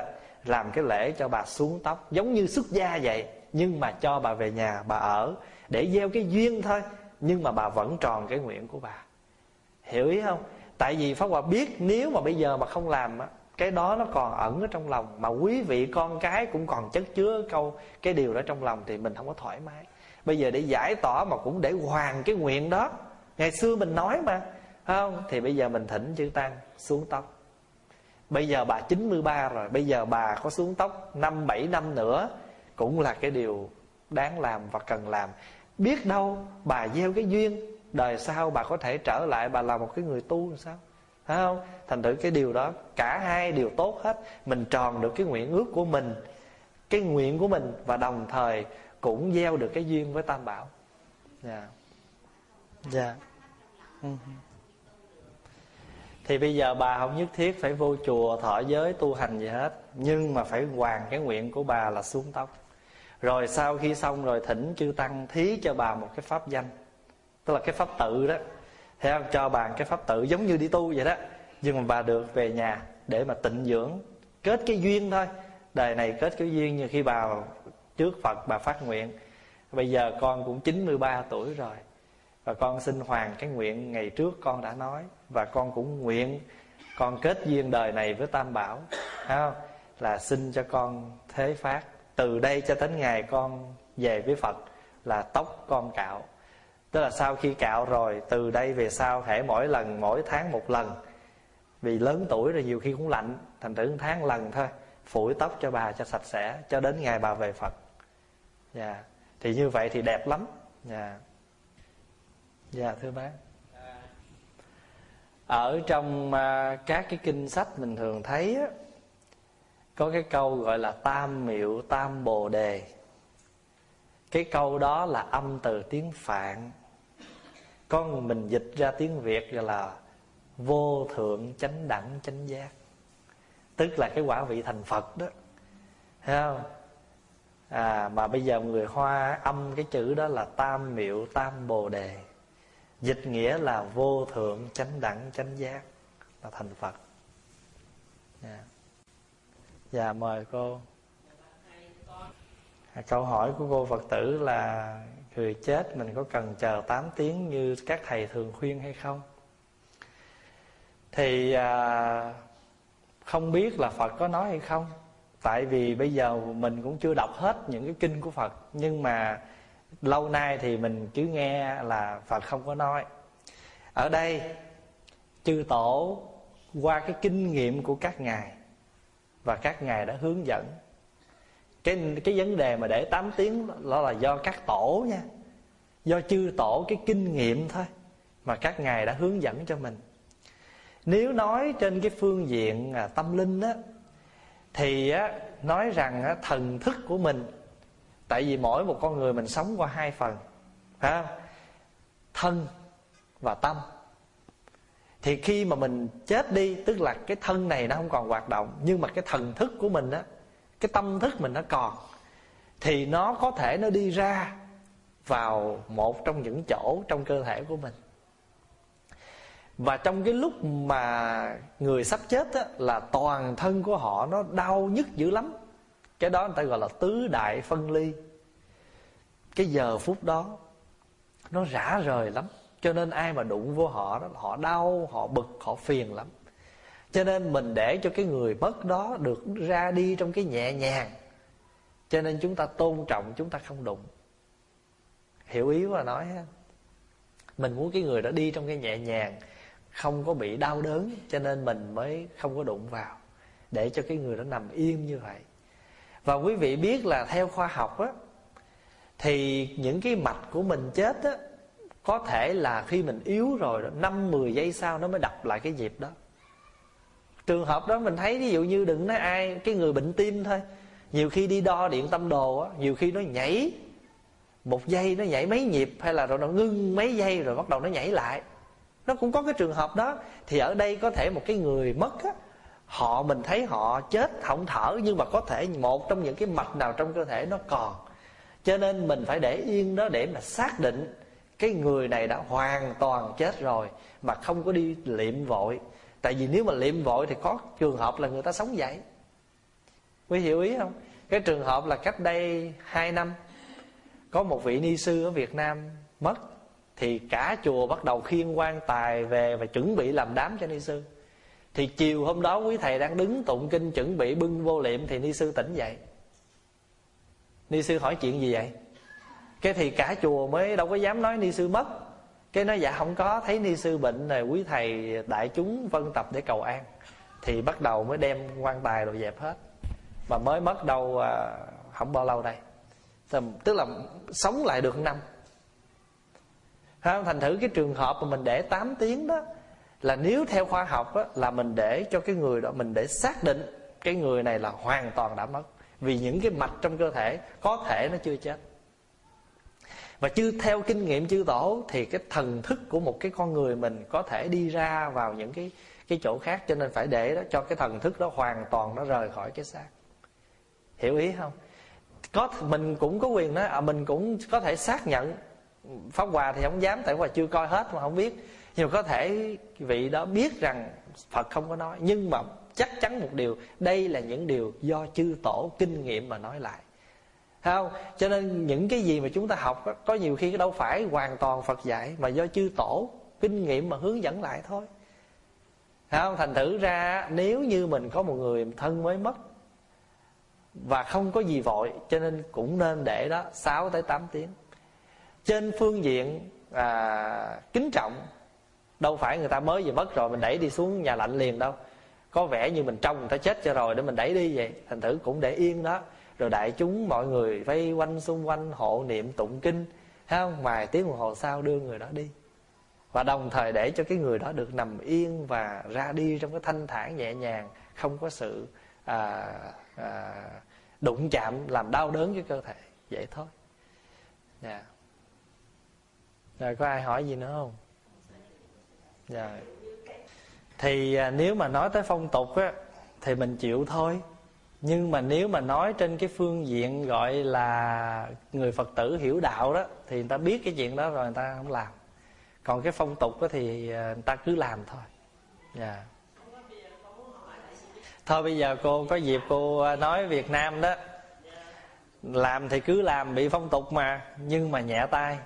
làm cái lễ cho bà xuống tóc, giống như xuất gia vậy, nhưng mà cho bà về nhà bà ở để gieo cái duyên thôi, nhưng mà bà vẫn tròn cái nguyện của bà. Hiểu ý không? Tại vì Pháp Hòa biết nếu mà bây giờ mà không làm á, cái đó nó còn ẩn ở trong lòng, mà quý vị con cái cũng còn chất chứa câu cái điều đó trong lòng, thì mình không có thoải mái. Bây giờ để giải tỏa mà cũng để hoàn cái nguyện đó, ngày xưa mình nói mà, không? Thì bây giờ mình thỉnh chư Tăng xuống tóc. Bây giờ bà chín mươi ba rồi, bây giờ bà có xuống tóc năm bảy năm nữa cũng là cái điều đáng làm và cần làm. Biết đâu bà gieo cái duyên, đời sau bà có thể trở lại bà là một cái người tu làm sao, phải không? Thành thử cái điều đó cả hai điều tốt hết. Mình tròn được cái nguyện ước của mình, cái nguyện của mình, và đồng thời cũng gieo được cái duyên với Tam Bảo. Dạ. Dạ. Thì bây giờ bà không nhất thiết phải vô chùa thọ giới tu hành gì hết, nhưng mà phải hoàn cái nguyện của bà là xuống tóc. Rồi sau khi xong rồi thỉnh chư Tăng thí cho bà một cái pháp danh, tức là cái pháp tự đó, thấy không? Cho bà cái pháp tự giống như đi tu vậy đó, nhưng mà bà được về nhà để mà tịnh dưỡng, kết cái duyên thôi. Đời này kết cái duyên như khi bà trước Phật bà phát nguyện, bây giờ con cũng chín mươi ba tuổi rồi, và con xin hoàn cái nguyện ngày trước con đã nói, và con cũng nguyện con kết duyên đời này với Tam Bảo, thấy không? Là xin cho con thế phát, từ đây cho đến ngày con về với Phật là tóc con cạo. Tức là sau khi cạo rồi, từ đây về sau hễ mỗi lần, mỗi tháng một lần, vì lớn tuổi rồi nhiều khi cũng lạnh, thành thử một tháng lần thôi, phủi tóc cho bà cho sạch sẽ, cho đến ngày bà về Phật. Dạ. Thì như vậy thì đẹp lắm. Dạ. Dạ thưa bác. Ở trong uh, các cái kinh sách mình thường thấy á, có cái câu gọi là tam miệu tam bồ đề. Cái câu đó là âm từ tiếng Phạn, con mình dịch ra tiếng Việt gọi là vô thượng chánh đẳng chánh giác, tức là cái quả vị thành Phật đó, thấy không? À, mà bây giờ người Hoa âm cái chữ đó là tam miệu tam bồ đề, dịch nghĩa là vô thượng chánh đẳng chánh giác, là thành Phật. Dạ. Dạ mời cô. À, câu hỏi của cô Phật tử là người chết mình có cần chờ tám tiếng như các thầy thường khuyên hay không? Thì à, không biết là Phật có nói hay không. Tại vì bây giờ mình cũng chưa đọc hết những cái kinh của Phật, nhưng mà lâu nay thì mình cứ nghe là Phật không có nói. Ở đây chư tổ qua cái kinh nghiệm của các ngài, và các ngài đã hướng dẫn. Cái, cái vấn đề mà để tám tiếng đó là do các tổ nha, do chư tổ cái kinh nghiệm thôi, mà các ngài đã hướng dẫn cho mình. Nếu nói trên cái phương diện à, tâm linh á, thì á, nói rằng á, thần thức của mình, tại vì mỗi một con người mình sống qua hai phần, phải không? Thân và tâm. Thì khi mà mình chết đi, tức là cái thân này nó không còn hoạt động, nhưng mà cái thần thức của mình á, cái tâm thức mình nó còn, thì nó có thể nó đi ra vào một trong những chỗ trong cơ thể của mình. Và trong cái lúc mà người sắp chết á, là toàn thân của họ nó đau nhức dữ lắm. Cái đó người ta gọi là tứ đại phân ly. Cái giờ phút đó nó rã rời lắm, cho nên ai mà đụng vô họ đó, họ đau, họ bực, họ phiền lắm. Cho nên mình để cho cái người mất đó được ra đi trong cái nhẹ nhàng, cho nên chúng ta tôn trọng, chúng ta không đụng. Hiểu ý mà nói ha. Mình muốn cái người đó đi trong cái nhẹ nhàng, không có bị đau đớn, cho nên mình mới không có đụng vào, để cho cái người đó nằm yên như vậy. Và quý vị biết là theo khoa học á, thì những cái mạch của mình chết á, có thể là khi mình yếu rồi đó, năm mười giây sau nó mới đập lại cái nhịp đó. Trường hợp đó mình thấy, ví dụ như đừng nói ai, cái người bệnh tim thôi, nhiều khi đi đo điện tâm đồ á, nhiều khi nó nhảy một giây, nó nhảy mấy nhịp, hay là rồi nó ngưng mấy giây rồi bắt đầu nó nhảy lại. Nó cũng có cái trường hợp đó. Thì ở đây có thể một cái người mất á, họ mình thấy họ chết không thở, nhưng mà có thể một trong những cái mạch nào trong cơ thể nó còn. Cho nên mình phải để yên đó để mà xác định cái người này đã hoàn toàn chết rồi, mà không có đi liệm vội. Tại vì nếu mà liệm vội thì có trường hợp là người ta sống dậy. Quý hiểu ý không? Cái trường hợp là cách đây hai năm có một vị ni sư ở Việt Nam mất, thì cả chùa bắt đầu khiêng quan tài về và chuẩn bị làm đám cho ni sư. Thì chiều hôm đó quý thầy đang đứng tụng kinh chuẩn bị bưng vô liệm, thì ni sư tỉnh dậy. Ni sư hỏi chuyện gì vậy? Cái thì cả chùa mới đâu có dám nói ni sư mất. Cái nói dạ không có, thấy ni sư bệnh rồi quý thầy đại chúng vân tập để cầu an. Thì bắt đầu mới đem quan tài rồi dẹp hết. Mà mới mất đâu à, không bao lâu đây. Tức là sống lại được năm. Thành thử cái trường hợp mà mình để tám tiếng đó, là nếu theo khoa học đó, là mình để cho cái người đó, mình để xác định cái người này là hoàn toàn đã mất. Vì những cái mạch trong cơ thể có thể nó chưa chết. Và chưa theo kinh nghiệm chư tổ thì cái thần thức của một cái con người mình có thể đi ra vào những cái cái chỗ khác, cho nên phải để đó cho cái thần thức đó hoàn toàn nó rời khỏi cái xác. Hiểu ý không? Có mình cũng có quyền nói à, mình cũng có thể xác nhận. Pháp Hòa thì không dám, tại Hòa chưa coi hết mà không biết. Nhưng mà có thể vị đó biết rằng Phật không có nói. Nhưng mà chắc chắn một điều, đây là những điều do chư tổ kinh nghiệm mà nói lại. Thấy không? Cho nên những cái gì mà chúng ta học đó, có nhiều khi đâu phải hoàn toàn Phật dạy, mà do chư tổ kinh nghiệm mà hướng dẫn lại thôi. Thấy không? Thành thử ra nếu như mình có một người thân mới mất và không có gì vội, cho nên cũng nên để đó sáu tới tám tiếng. Trên phương diện à, kính trọng, đâu phải người ta mới vừa mất rồi mình đẩy đi xuống nhà lạnh liền đâu. Có vẻ như mình trông người ta chết cho rồi để mình đẩy đi vậy. Thành thử cũng để yên đó. Rồi đại chúng mọi người vây quanh xung quanh hộ niệm tụng kinh, thấy không? Vài tiếng đồng hồ sau đưa người đó đi. Và đồng thời để cho cái người đó được nằm yên và ra đi trong cái thanh thản nhẹ nhàng, không có sự à, à, đụng chạm làm đau đớn cái cơ thể. Vậy thôi. Dạ. Rồi có ai hỏi gì nữa không? Dạ. Thì à, nếu mà nói tới phong tục á, thì mình chịu thôi. Nhưng mà nếu mà nói trên cái phương diện gọi là người Phật tử hiểu đạo đó, thì người ta biết cái chuyện đó rồi người ta không làm. Còn cái phong tục đó thì người ta cứ làm thôi. Yeah. Thôi bây giờ cô có dịp cô nói Việt Nam đó, làm thì cứ làm, bị phong tục mà, nhưng mà nhẹ tay.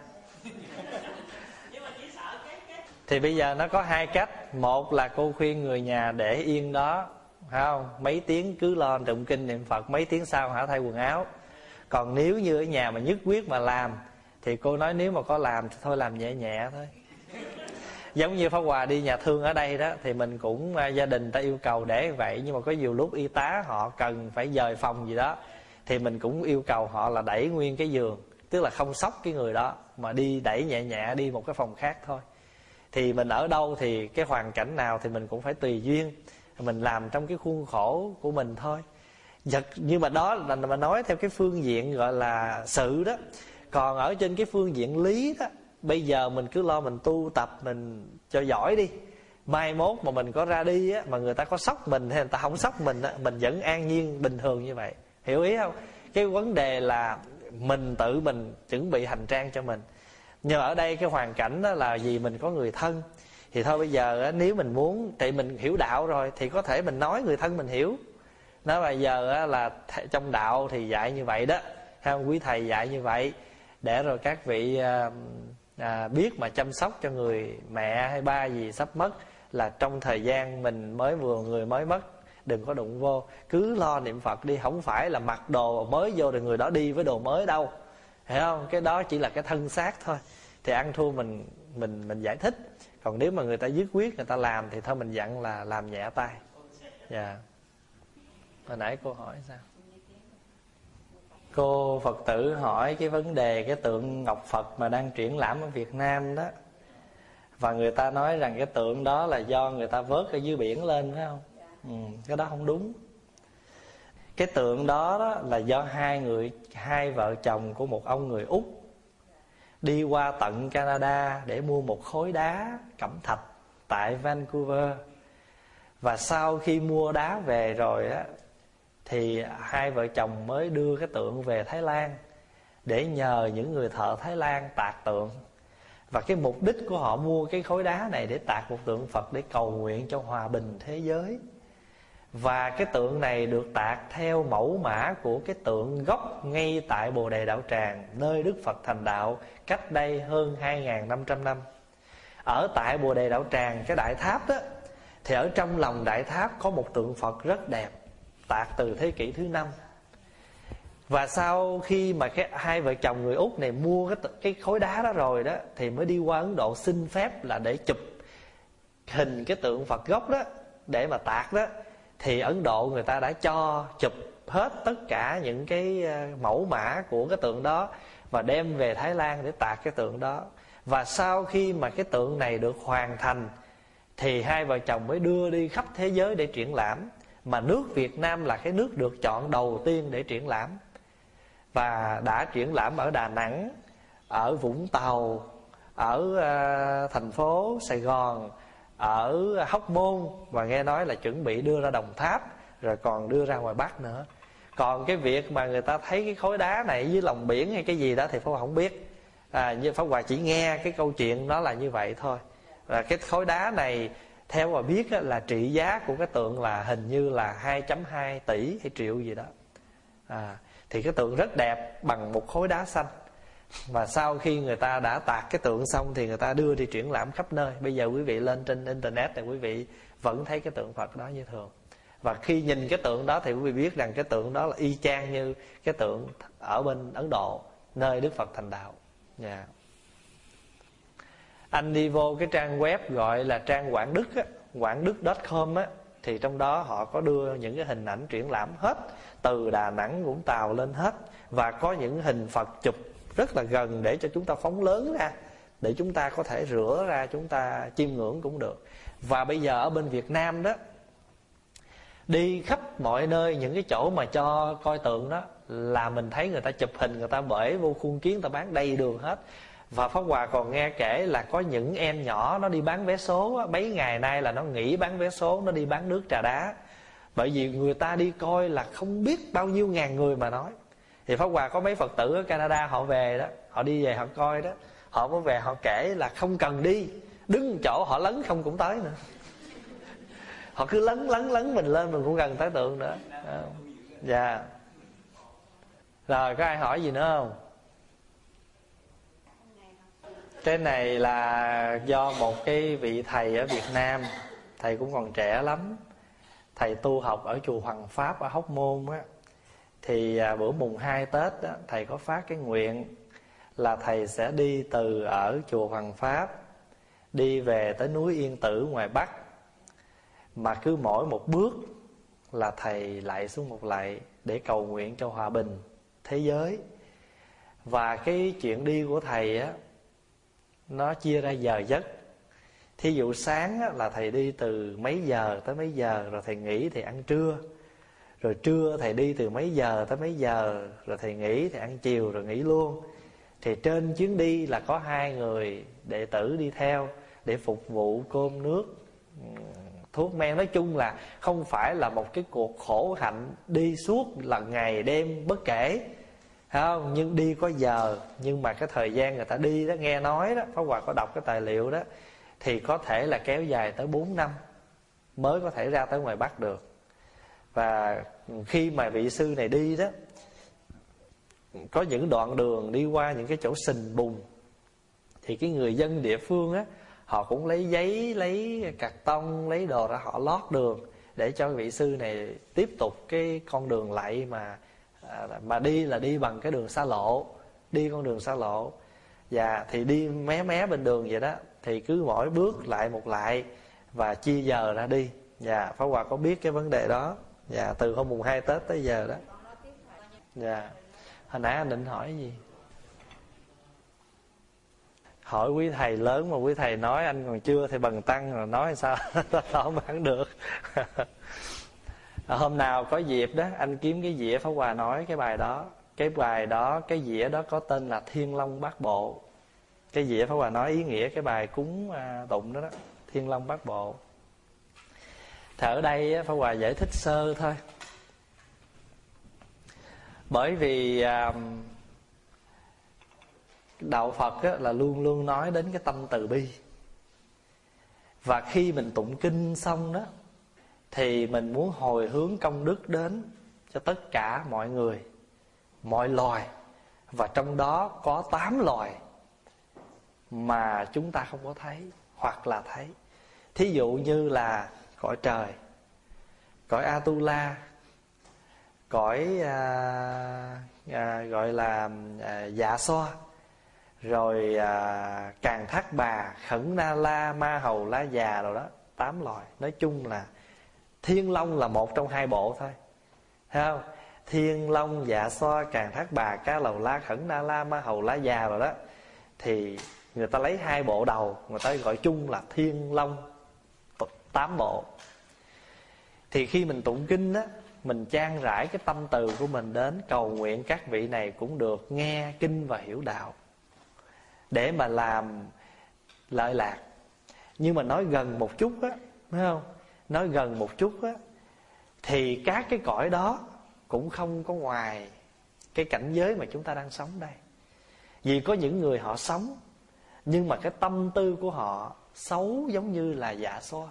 Thì bây giờ nó có hai cách. Một là cô khuyên người nhà để yên đó, phải không? Mấy tiếng cứ lo tụng kinh niệm Phật, mấy tiếng sau hả thay quần áo. Còn nếu như ở nhà mà nhất quyết mà làm, thì cô nói nếu mà có làm thì thôi làm nhẹ nhẹ thôi. Giống như Pháp Hòa đi nhà thương ở đây đó, thì mình cũng gia đình ta yêu cầu để vậy. Nhưng mà có nhiều lúc y tá họ cần phải dời phòng gì đó, thì mình cũng yêu cầu họ là đẩy nguyên cái giường, tức là không sốc cái người đó, mà đi đẩy nhẹ nhẹ đi một cái phòng khác thôi. Thì mình ở đâu thì cái hoàn cảnh nào thì mình cũng phải tùy duyên, mình làm trong cái khuôn khổ của mình thôi. Nhưng mà đó là mà nói theo cái phương diện gọi là sự đó. Còn ở trên cái phương diện lý đó, bây giờ mình cứ lo mình tu tập mình cho giỏi đi. Mai mốt mà mình có ra đi á, mà người ta có sốc mình hay người ta không sốc mình á, mình vẫn an nhiên bình thường như vậy. Hiểu ý không? Cái vấn đề là mình tự mình chuẩn bị hành trang cho mình. Nhưng ở đây cái hoàn cảnh đó là vì mình có người thân, thì thôi bây giờ nếu mình muốn, thì mình hiểu đạo rồi, thì có thể mình nói người thân mình hiểu. Nói bây giờ là trong đạo thì dạy như vậy đó, hay quý thầy dạy như vậy, để rồi các vị à, à, biết mà chăm sóc cho người mẹ hay ba gì sắp mất, là trong thời gian mình mới vừa người mới mất, đừng có đụng vô, cứ lo niệm Phật đi. Không phải là mặc đồ mới vô rồi người đó đi với đồ mới đâu, hiểu không? Cái đó chỉ là cái thân xác thôi. Thì ăn thua mình mình mình giải thích. Còn nếu mà người ta dứt quyết người ta làm thì thôi mình dặn là làm nhẹ tay. Dạ. Yeah. Hồi nãy cô hỏi sao? Cô Phật tử hỏi cái vấn đề cái tượng Ngọc Phật mà đang triển lãm ở Việt Nam đó, và người ta nói rằng cái tượng đó là do người ta vớt ở dưới biển lên, phải không? Ừ, cái đó không đúng. Cái tượng đó, đó là do hai người hai vợ chồng của một ông người Úc đi qua tận Canada để mua một khối đá cẩm thạch tại Vancouver. Và sau khi mua đá về rồi á, thì hai vợ chồng mới đưa cái tượng về Thái Lan để nhờ những người thợ Thái Lan tạc tượng. Và cái mục đích của họ mua cái khối đá này để tạc một tượng Phật để cầu nguyện cho hòa bình thế giới. Và cái tượng này được tạc theo mẫu mã của cái tượng gốc ngay tại Bồ Đề Đạo Tràng, nơi Đức Phật thành đạo cách đây hơn hai nghìn năm trăm năm. Ở tại Bồ Đề Đạo Tràng, cái đại tháp đó, thì ở trong lòng đại tháp có một tượng Phật rất đẹp, tạc từ thế kỷ thứ năm. Và sau khi mà cái hai vợ chồng người Úc này mua cái, cái khối đá đó rồi đó, thì mới đi qua Ấn Độ xin phép là để chụp hình cái tượng Phật gốc đó, để mà tạc đó. Thì Ấn Độ người ta đã cho chụp hết tất cả những cái mẫu mã của cái tượng đó và đem về Thái Lan để tạc cái tượng đó. Và sau khi mà cái tượng này được hoàn thành thì hai vợ chồng mới đưa đi khắp thế giới để triển lãm. Mà nước Việt Nam là cái nước được chọn đầu tiên để triển lãm. Và đã triển lãm ở Đà Nẵng, ở Vũng Tàu, ở uh, thành phố Sài Gòn, ở Hóc Môn, và nghe nói là chuẩn bị đưa ra Đồng Tháp, rồi còn đưa ra ngoài Bắc nữa. Còn cái việc mà người ta thấy cái khối đá này dưới lòng biển hay cái gì đó thì Pháp Hòa không biết. à, như Pháp Hòa chỉ nghe cái câu chuyện đó là như vậy thôi. Và cái khối đá này theo Hòa biết á, là trị giá của cái tượng là hình như là hai phẩy hai tỷ hay triệu gì đó. à, Thì cái tượng rất đẹp bằng một khối đá xanh. Và sau khi người ta đã tạc cái tượng xong thì người ta đưa đi triển lãm khắp nơi. Bây giờ quý vị lên trên internet thì quý vị vẫn thấy cái tượng Phật đó như thường. Và khi nhìn cái tượng đó thì quý vị biết rằng cái tượng đó là y chang như cái tượng ở bên Ấn Độ, nơi Đức Phật thành đạo. yeah. Anh đi vô cái trang web gọi là trang Quảng Đức á, quảng đức chấm com á, thì trong đó họ có đưa những cái hình ảnh triển lãm hết, từ Đà Nẵng, Vũng Tàu lên hết. Và có những hình Phật chụp rất là gần để cho chúng ta phóng lớn ra, để chúng ta có thể rửa ra, chúng ta chiêm ngưỡng cũng được. Và bây giờ ở bên Việt Nam đó, đi khắp mọi nơi những cái chỗ mà cho coi tượng đó là mình thấy người ta chụp hình, người ta bể vô khuôn kiến, người ta bán đầy đường hết. Và Pháp Hòa còn nghe kể là có những em nhỏ nó đi bán vé số á, mấy ngày nay là nó nghỉ bán vé số, nó đi bán nước trà đá. Bởi vì người ta đi coi là không biết bao nhiêu ngàn người mà nói. Thì Pháp Hòa có mấy Phật tử ở Canada họ về đó, họ đi về họ coi đó, họ mới về họ kể là không cần đi, đứng chỗ họ lấn không cũng tới nữa. Họ cứ lấn lấn lấn mình lên, mình cũng gần tới tượng nữa. Dạ yeah. Rồi có ai hỏi gì nữa không? Cái này là do một cái vị thầy ở Việt Nam, thầy cũng còn trẻ lắm, thầy tu học ở chùa Hoàng Pháp ở Hóc Môn á. Thì bữa mùng hai Tết á, thầy có phát cái nguyện là thầy sẽ đi từ ở chùa Hoàng Pháp đi về tới núi Yên Tử ngoài Bắc. Mà cứ mỗi một bước là thầy lạy xuống một lạy để cầu nguyện cho hòa bình thế giới. Và cái chuyện đi của thầy á, nó chia ra giờ giấc. Thí dụ sáng á, là thầy đi từ mấy giờ tới mấy giờ, rồi thầy nghỉ thì ăn trưa. Rồi trưa thầy đi từ mấy giờ tới mấy giờ, rồi thầy nghỉ thì ăn chiều rồi nghỉ luôn. Thì trên chuyến đi là có hai người đệ tử đi theo để phục vụ cơm nước, thuốc men. Nói chung là không phải là một cái cuộc khổ hạnh đi suốt là ngày đêm bất kể, không? Nhưng đi có giờ. Nhưng mà cái thời gian người ta đi đó, nghe nói đó, Pháp Hòa có đọc cái tài liệu đó, thì có thể là kéo dài tới bốn năm mới có thể ra tới ngoài Bắc được. Và khi mà vị sư này đi đó, có những đoạn đường đi qua những cái chỗ sình bùn, thì cái người dân địa phương á, họ cũng lấy giấy, lấy cạc tông, lấy đồ ra họ lót đường để cho vị sư này tiếp tục cái con đường lạy mà mà đi là đi bằng cái đường xa lộ, đi con đường xa lộ. Và thì đi mé mé bên đường vậy đó, thì cứ mỗi bước lại một lại và chia giờ ra đi. Và Pháp Hòa có biết cái vấn đề đó. Dạ, từ hôm mùng hai Tết tới giờ đó. Dạ. Hồi nãy anh định hỏi gì? Hỏi quý thầy lớn mà quý thầy nói anh còn chưa thì bần tăng rồi nói sao không bán được. Hôm nào có dịp đó, anh kiếm cái dĩa Pháp Hòa nói cái bài đó. Cái bài đó, cái dĩa đó có tên là Thiên Long Bát Bộ. Cái dĩa Pháp Hòa nói ý nghĩa cái bài cúng tụng đó đó, Thiên Long Bát Bộ. Thì ở đây Pháp Hòa giải thích sơ thôi. Bởi vì đạo Phật là luôn luôn nói đến cái tâm từ bi. Và khi mình tụng kinh xong đó, thì mình muốn hồi hướng công đức đến cho tất cả mọi người, mọi loài. Và trong đó có tám loài mà chúng ta không có thấy, hoặc là thấy. Thí dụ như là cõi trời, cõi Atula, cõi à, à, gọi là à, Dạ Xoa, rồi à, Càn Thác Bà, Khẩn Na La, Ma Hầu Lá Già rồi đó. Tám loài. Nói chung là Thiên Long là một trong hai bộ thôi, thấy không? Thiên Long, Dạ Xoa, Càn Thác Bà, Cá Lầu La, Khẩn Na La, Ma Hầu Lá Già rồi đó. Thì người ta lấy hai bộ đầu, người ta gọi chung là Thiên Long, tám bộ. Thì khi mình tụng kinh á, mình chan rải cái tâm từ của mình đến, cầu nguyện các vị này cũng được nghe kinh và hiểu đạo, để mà làm lợi lạc. Nhưng mà nói gần một chút á, thấy không? Nói gần một chút á, thì các cái cõi đó cũng không có ngoài cái cảnh giới mà chúng ta đang sống đây. Vì có những người họ sống, nhưng mà cái tâm tư của họ xấu giống như là Dạ Xoa.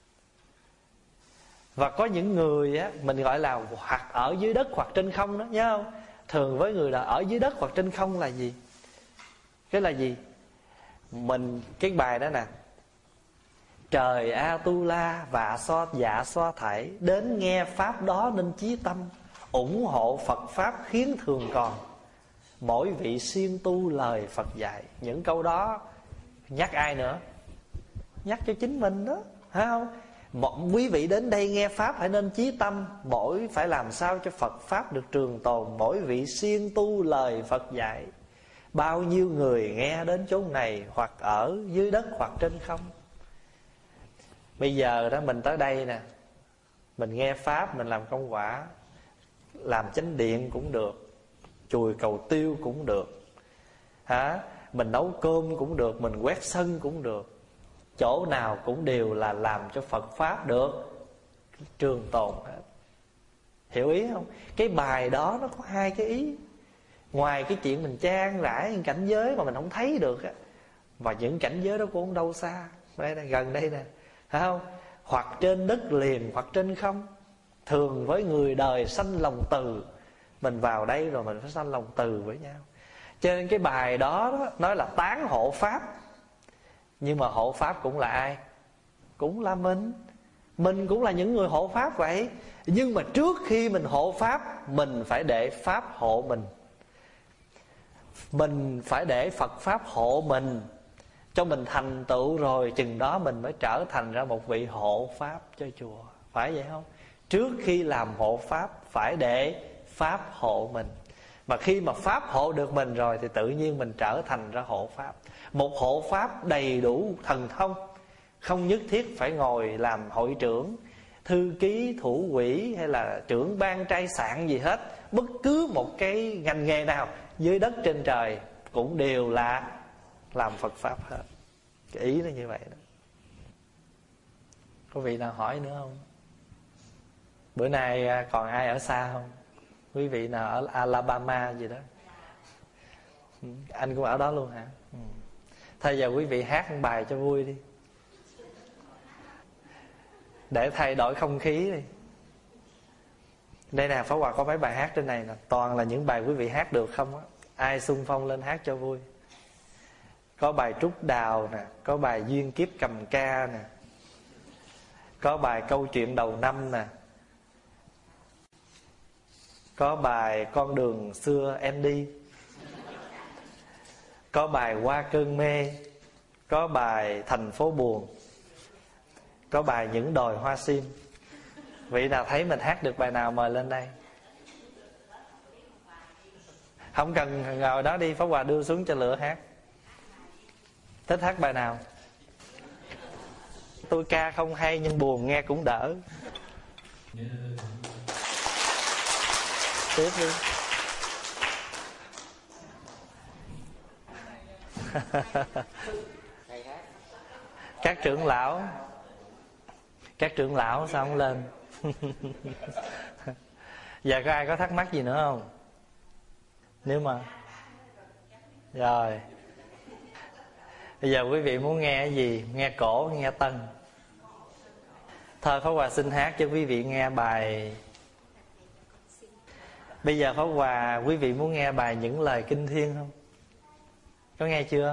Và có những người á, mình gọi là hoặc ở dưới đất hoặc trên không đó, nhớ không? Thường với người là ở dưới đất hoặc trên không là gì? Cái là gì? Mình, cái bài đó nè: trời Atula và so dạ so thảy, đến nghe pháp đó nên chí tâm, ủng hộ Phật pháp khiến thường còn, mỗi vị siêng tu lời Phật dạy. Những câu đó nhắc ai nữa? Nhắc cho chính mình đó, phải không? Mọi quý vị đến đây nghe pháp phải nên chí tâm, mỗi phải làm sao cho Phật pháp được trường tồn, mỗi vị siêng tu lời Phật dạy. Bao nhiêu người nghe đến chốn này, hoặc ở dưới đất hoặc trên không. Bây giờ đó mình tới đây nè, mình nghe pháp, mình làm công quả, làm chánh điện cũng được, chùi cầu tiêu cũng được, hả? Mình nấu cơm cũng được, mình quét sân cũng được. Chỗ nào cũng đều là làm cho Phật pháp được trường tồn hết. Hiểu ý không? Cái bài đó nó có hai cái ý. Ngoài cái chuyện mình chan rải những cảnh giới mà mình không thấy được á, và những cảnh giới đó cũng không đâu xa, đây nè, gần đây nè, phải không? Hoặc trên đất liền hoặc trên không. Thường với người đời sanh lòng từ, mình vào đây rồi mình phải sanh lòng từ với nhau. Cho nên cái bài đó, đó nói là tán hộ pháp. Nhưng mà hộ pháp cũng là ai? Cũng là mình. Mình cũng là những người hộ pháp vậy. Nhưng mà trước khi mình hộ pháp, mình phải để pháp hộ mình. Mình phải để Phật pháp hộ mình, cho mình thành tựu rồi, chừng đó mình mới trở thành ra một vị hộ pháp cho chùa. Phải vậy không? Trước khi làm hộ pháp phải để pháp hộ mình. Mà khi mà pháp hộ được mình rồi thì tự nhiên mình trở thành ra hộ pháp. Một hộ pháp đầy đủ thần thông, không nhất thiết phải ngồi làm hội trưởng, thư ký, thủ quỹ hay là trưởng ban trai soạn gì hết. Bất cứ một cái ngành nghề nào dưới đất trên trời cũng đều là làm Phật pháp hết. Cái ý nó như vậy đó. Có vị nào hỏi nữa không? Bữa nay còn ai ở xa không? Quý vị nào ở Alabama gì đó? Anh cũng ở đó luôn hả? Ừ. Thôi giờ quý vị hát một bài cho vui đi, để thay đổi không khí đi. Đây nè, Pháp Hòa có mấy bài hát trên này nè, toàn là những bài quý vị hát được không á. Ai xung phong lên hát cho vui. Có bài Trúc Đào nè, có bài Duyên Kiếp Cầm Ca nè, có bài Câu Chuyện Đầu Năm nè, có bài Con Đường Xưa Em Đi, có bài Qua Cơn Mê, có bài Thành Phố Buồn, có bài Những Đồi Hoa Sim. Vị nào thấy mình hát được bài nào mời lên đây. Không cần ngồi đó đi, Pháp Hòa đưa xuống cho lựa hát. Thích hát bài nào? Tôi ca không hay nhưng buồn nghe cũng đỡ. Tiếp đi. Các trưởng lão, các trưởng lão sao không lên? Giờ có ai có thắc mắc gì nữa không? Nếu mà rồi, bây giờ quý vị muốn nghe cái gì? Nghe cổ, nghe tân? Thôi Pháp Hòa xin hát cho quý vị nghe bài. Bây giờ Pháp Hòa, quý vị muốn nghe bài Những Lời Kinh Thiên không? Có nghe chưa?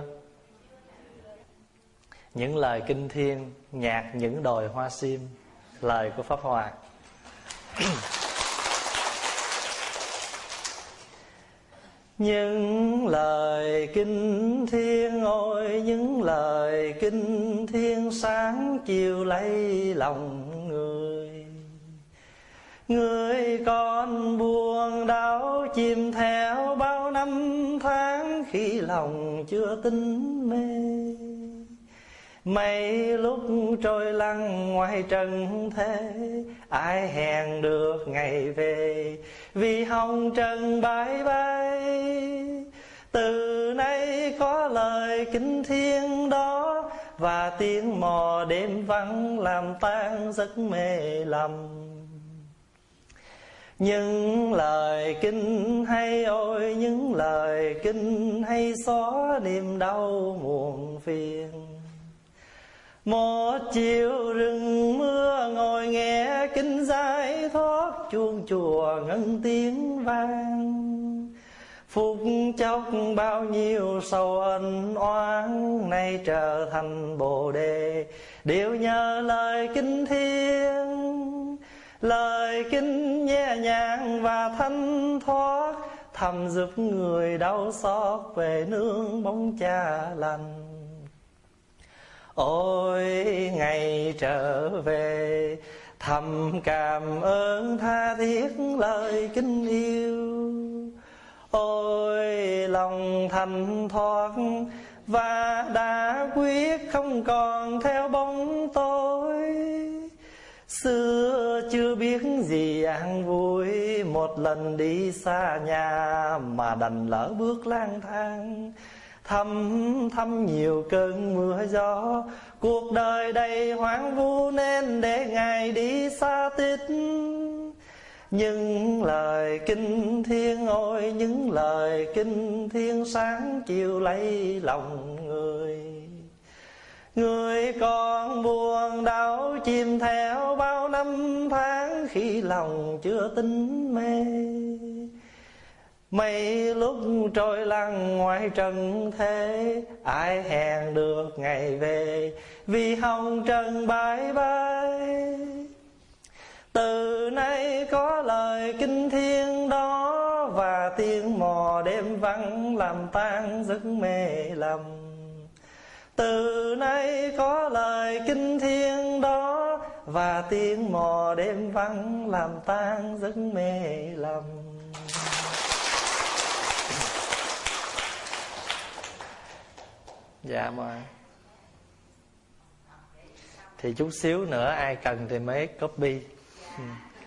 Những Lời Kinh Thiên, nhạc Những Đồi Hoa Sim, lời của Pháp Hòa. Những lời kinh thiên ôi, những lời kinh thiên, sáng chiều lấy lòng người. Người con buồn đau chìm theo bao năm tháng, khi lòng chưa tin mê. Mấy lúc trôi lăn ngoài trần thế, ai hẹn được ngày về, vì hồng trần bãi bay. Từ nay có lời kinh thiên đó, và tiếng mò đêm vắng làm tan giấc mê lầm. Những lời kinh hay ôi, những lời kinh hay, xóa niềm đau muộn phiền. Một chiều rừng mưa ngồi nghe kinh giải thoát, chuông chùa ngân tiếng vang. Phút chốc bao nhiêu sầu ân oán, nay trở thành bồ đề, đều nhờ lời kinh thiên. Lời kinh nhẹ nhàng và thanh thoát, thầm giúp người đau xót về nương bóng cha lành. Ôi ngày trở về, thầm cảm ơn tha thiết lời kinh yêu. Ôi lòng thanh thoát, và đã quyết không còn theo bóng tối. Xưa chưa biết gì an vui, một lần đi xa nhà, mà đành lỡ bước lang thang. Thăm thăm nhiều cơn mưa gió, cuộc đời đầy hoang vu, nên để Ngài đi xa tít. Những lời kinh thiên ôi, những lời kinh thiên, sáng chiều lấy lòng người. Người còn buồn đau chìm theo bao năm tháng, khi lòng chưa tin mê. Mấy lúc trôi lăn ngoài trần thế, ai hẹn được ngày về, vì hồng trần bãi bay. Từ nay có lời kinh thiên đó, và tiếng mò đêm vắng làm tan giấc mê lầm. Từ nay có lời kinh thiên đó, và tiếng mò đêm vắng làm tan giấc mê lầm. Dạ mà thì chút xíu nữa ai cần thì mới copy. ừ.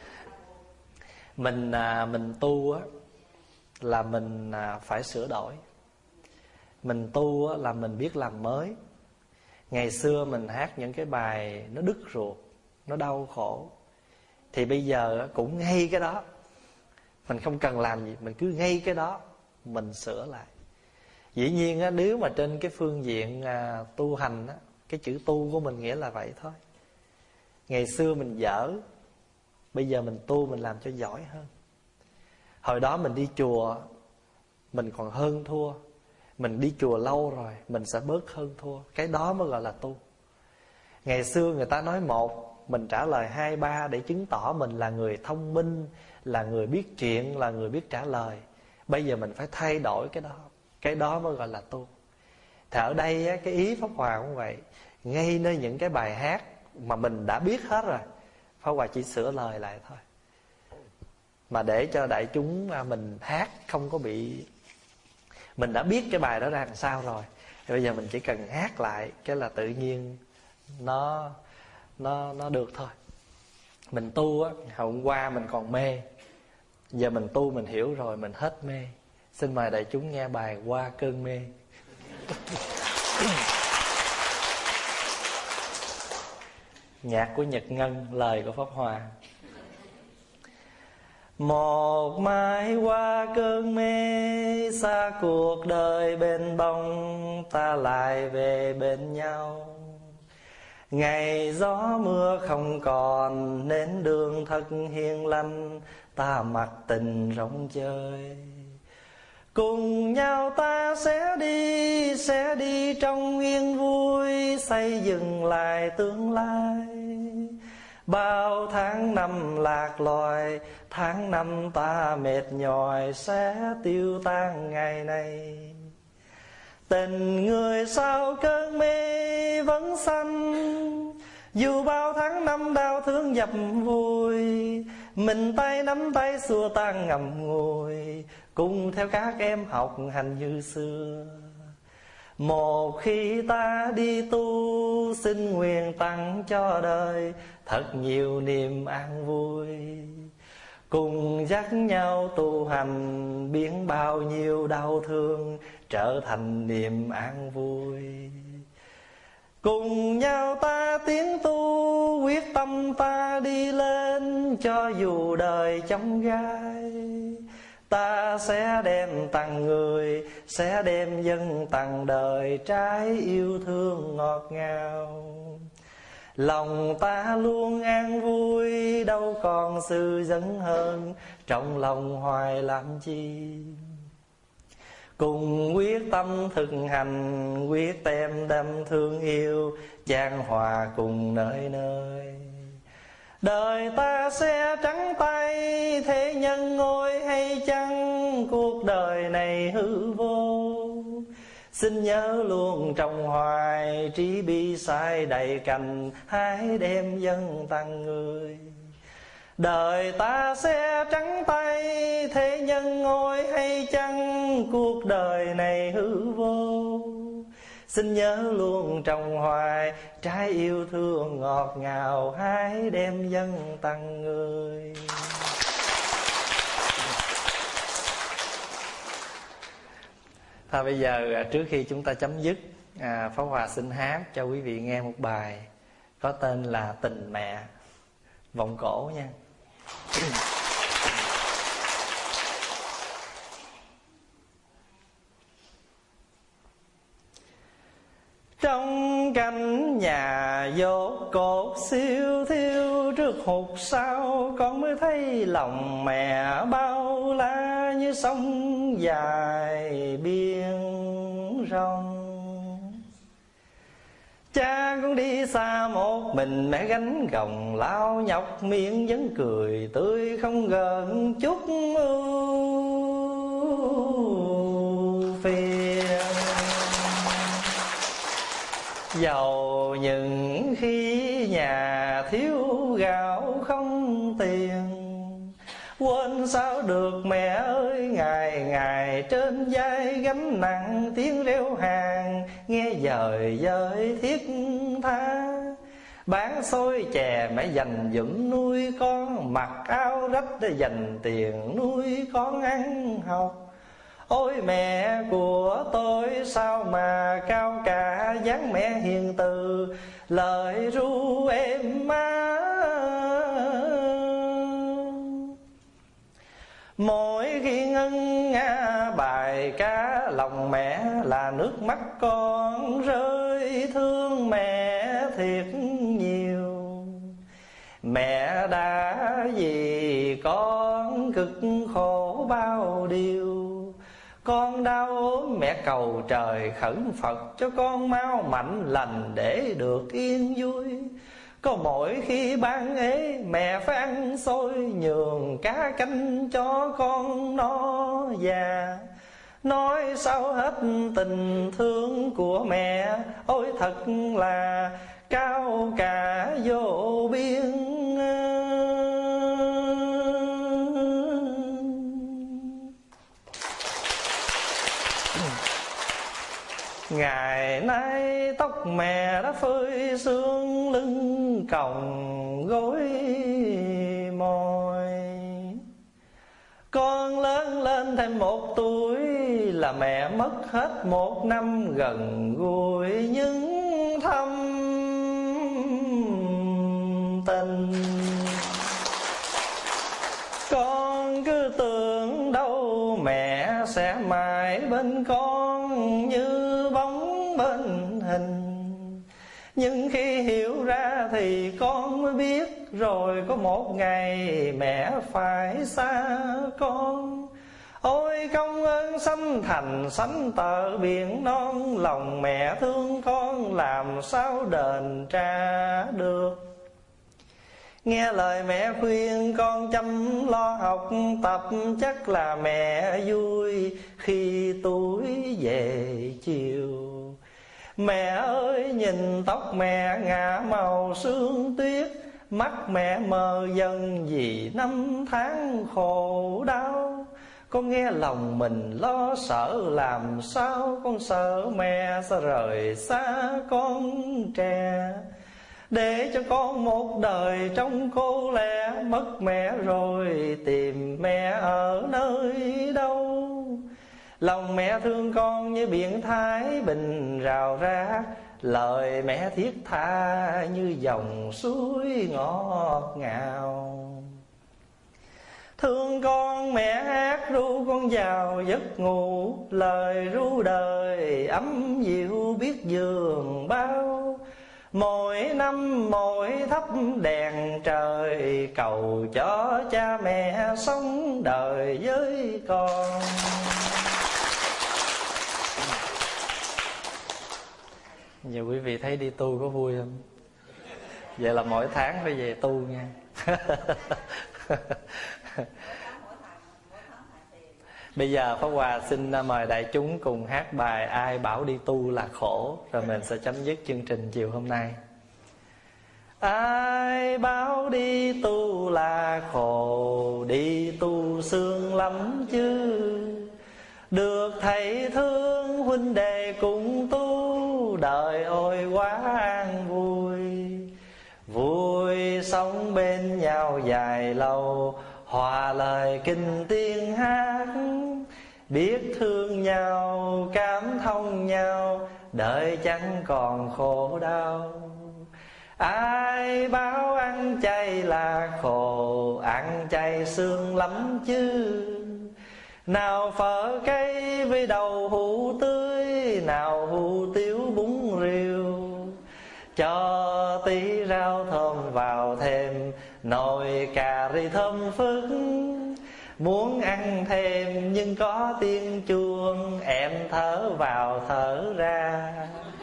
Mình à, mình tu á là mình à, phải sửa đổi. Mình tu á là mình biết làm mới. Ngày xưa mình hát những cái bài nó đứt ruột, nó đau khổ, thì bây giờ cũng ngay cái đó. Mình không cần làm gì, mình cứ ngay cái đó mình sửa lại. Dĩ nhiên á, nếu mà trên cái phương diện à, tu hành á, cái chữ tu của mình nghĩa là vậy thôi. Ngày xưa mình dở, bây giờ mình tu mình làm cho giỏi hơn. Hồi đó mình đi chùa mình còn hơn thua, mình đi chùa lâu rồi mình sẽ bớt hơn thua. Cái đó mới gọi là tu. Ngày xưa người ta nói một, mình trả lời hai ba, để chứng tỏ mình là người thông minh, là người biết chuyện, là người biết trả lời. Bây giờ mình phải thay đổi cái đó. Cái đó mới gọi là tu. Thì ở đây á, cái ý Pháp Hòa cũng vậy. Ngay nơi những cái bài hát mà mình đã biết hết rồi, Pháp Hòa chỉ sửa lời lại thôi, mà để cho đại chúng mình hát không có bị. Mình đã biết cái bài đó ra làm sao rồi, thì bây giờ mình chỉ cần hát lại, cái là tự nhiên Nó Nó nó được thôi. Mình tu á, hôm qua mình còn mê, giờ mình tu mình hiểu rồi, mình hết mê. Xin mời đại chúng nghe bài Qua Cơn Mê. Nhạc của Nhật Ngân, lời của Pháp Hòa. Một mai qua cơn mê, xa cuộc đời bên bông, ta lại về bên nhau. Ngày gió mưa không còn nên đường thật hiền lành, ta mặc tình rong chơi. Cùng nhau ta sẽ đi, sẽ đi trong yên vui, xây dựng lại tương lai. Bao tháng năm lạc loài, tháng năm ta mệt nhòi, sẽ tiêu tan ngày này. Tình người sau cơn mê vẫn xanh, dù bao tháng năm đau thương dập vùi. Mình tay nắm tay xua tan ngậm ngùi, cùng theo các em học hành như xưa. Một khi ta đi tu, xin nguyện tặng cho đời thật nhiều niềm an vui. Cùng dắt nhau tu hành, biến bao nhiêu đau thương trở thành niềm an vui. Cùng nhau ta tiến tu, quyết tâm ta đi lên, cho dù đời chông gai. Ta sẽ đem tặng người, sẽ đem dâng tặng đời trái yêu thương ngọt ngào. Lòng ta luôn an vui, đâu còn sự dấn hơn, trong lòng hoài làm chi. Cùng quyết tâm thực hành, quyết tem đâm thương yêu, chan hòa cùng nơi nơi. Đời ta sẽ trắng tay, thế nhân ngôi hay chăng, cuộc đời này hư vô. Xin nhớ luôn trong hoài, trí bi sai đầy cành, hãy đem dâng tặng người. Đời ta sẽ trắng tay, thế nhân ngôi hay chăng, cuộc đời này hư vô. Xin nhớ luôn trong hoài, trái yêu thương ngọt ngào, hãy đem dâng tặng người. Thôi bây giờ trước khi chúng ta chấm dứt, à, Pháp Hòa xin hát cho quý vị nghe một bài có tên là Tình Mẹ, vọng cổ nha. Trong cánh nhà dốt cột siêu thiêu, trước hụt sau con mới thấy lòng mẹ bao la như sông dài biên rong. Cha con đi xa một mình, mẹ gánh gồng lao nhọc, miệng vẫn cười tươi không gợn chút ưu phiền. Dầu những khi nhà thiếu gạo không tiền, quên sao được mẹ ơi, ngày ngày trên vai gánh nặng tiếng reo hàng, nghe dời dời thiết tha. Bán xôi chè mẹ dành dụm nuôi con, mặc áo rách để dành tiền nuôi con ăn học. Ôi mẹ của tôi sao mà cao cả, dáng mẹ hiền từ, lời ru êm má. Mỗi khi ngân nga bài ca, lòng mẹ là nước mắt con rơi, thương mẹ thiệt nhiều. Mẹ đã vì con cực khổ bao điều, con đau ốm mẹ cầu trời khẩn Phật cho con mau mạnh lành để được yên vui. Có mỗi khi ban ế mẹ phải ăn xôi, nhường cá canh cho con nó già. Nói sao hết tình thương của mẹ, ôi thật là cao cả vô biên. Ngày nay tóc mẹ đã phơi sương, lưng còng gối mỏi. Con lớn lên thêm một tuổi là mẹ mất hết một năm gần gũi những thâm tình. Con cứ tưởng đâu mẹ sẽ mãi bên con như bóng bên hình, Nhưng khi hiểu ra thì con mới biết, rồi có một ngày mẹ phải xa con. Ôi công ơn sanh thành sánh tờ biển non, lòng mẹ thương con làm sao đền trả được. Nghe lời mẹ khuyên con chăm lo học tập, chắc là mẹ vui khi tuổi về chiều. Mẹ ơi nhìn tóc mẹ ngả màu sương tuyết, mắt mẹ mờ dần vì năm tháng khổ đau. Con nghe lòng mình lo sợ làm sao, con sợ mẹ sẽ rời xa con trẻ. Để cho con một đời trong cô lẻ, mất mẹ rồi tìm mẹ ở nơi đâu. Lòng mẹ thương con như biển Thái Bình rào ra, lời mẹ thiết tha như dòng suối ngọt ngào. Thương con mẹ hát ru con vào giấc ngủ, lời ru đời ấm dịu biết giường bao. Mỗi năm mỗi thắp đèn trời, cầu cho cha mẹ sống đời với con. Giờ quý vị thấy đi tu có vui không? Vậy là mỗi tháng phải về tu nha. Bây giờ Pháp Hòa xin mời đại chúng cùng hát bài Ai bảo đi tu là khổ, rồi mình sẽ chấm dứt chương trình chiều hôm nay. Ai bảo đi tu là khổ, đi tu sướng lắm chứ. Được thầy thương huynh đệ cùng tu, đời ôi quá an vui. Vui sống bên nhau dài lâu, hòa lời kinh tiên hát. Biết thương nhau, cảm thông nhau, đời chẳng còn khổ đau. Ai báo ăn chay là khổ, ăn chay sướng lắm chứ. Nào phở cây với đầu hũ tươi, nào hủ tiếu bún riêu. Cho tí rau thơm vào thêm, nồi cà ri thơm phức. Muốn ăn thêm nhưng có tiếng chuông, em thở vào thở ra.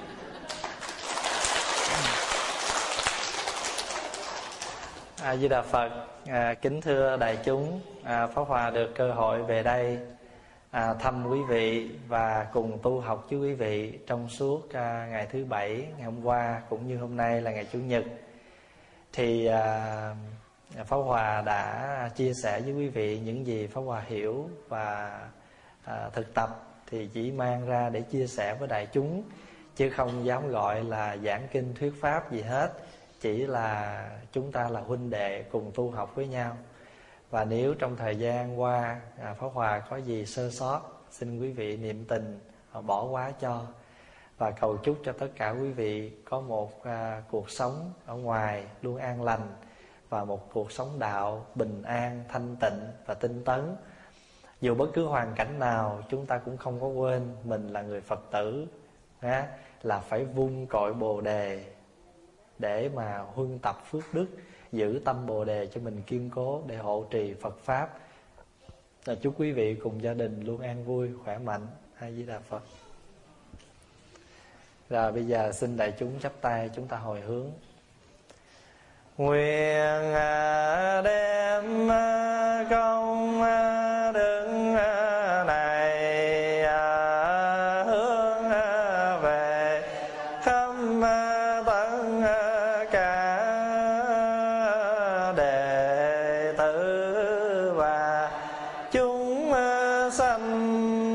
A Di Đà Phật. À, kính thưa đại chúng, à, Pháp Hòa được cơ hội về đây à, thăm quý vị và cùng tu học với quý vị trong suốt à, ngày thứ bảy, ngày hôm qua cũng như hôm nay là ngày Chủ nhật. Thì à, Pháp Hòa đã chia sẻ với quý vị những gì Pháp Hòa hiểu và à, thực tập thì chỉ mang ra để chia sẻ với đại chúng, chứ không dám gọi là giảng kinh thuyết pháp gì hết. Chỉ là chúng ta là huynh đệ cùng tu học với nhau. Và nếu trong thời gian qua à, Pháp Hòa có gì sơ sót, xin quý vị niệm tình à, bỏ qua cho. Và cầu chúc cho tất cả quý vị có một à, cuộc sống ở ngoài luôn an lành, và một cuộc sống đạo bình an, thanh tịnh và tinh tấn. Dù bất cứ hoàn cảnh nào, chúng ta cũng không có quên mình là người Phật tử, là phải vun cội Bồ Đề để mà huân tập phước đức, giữ tâm Bồ Đề cho mình kiên cố để hộ trì Phật Pháp. Và chúc quý vị cùng gia đình luôn an vui, khỏe mạnh. A Di Đà Phật. Rồi bây giờ xin đại chúng chắp tay, chúng ta hồi hướng. Nguyện đem công đức này hướng về khắp tất cả đệ tử và chúng sanh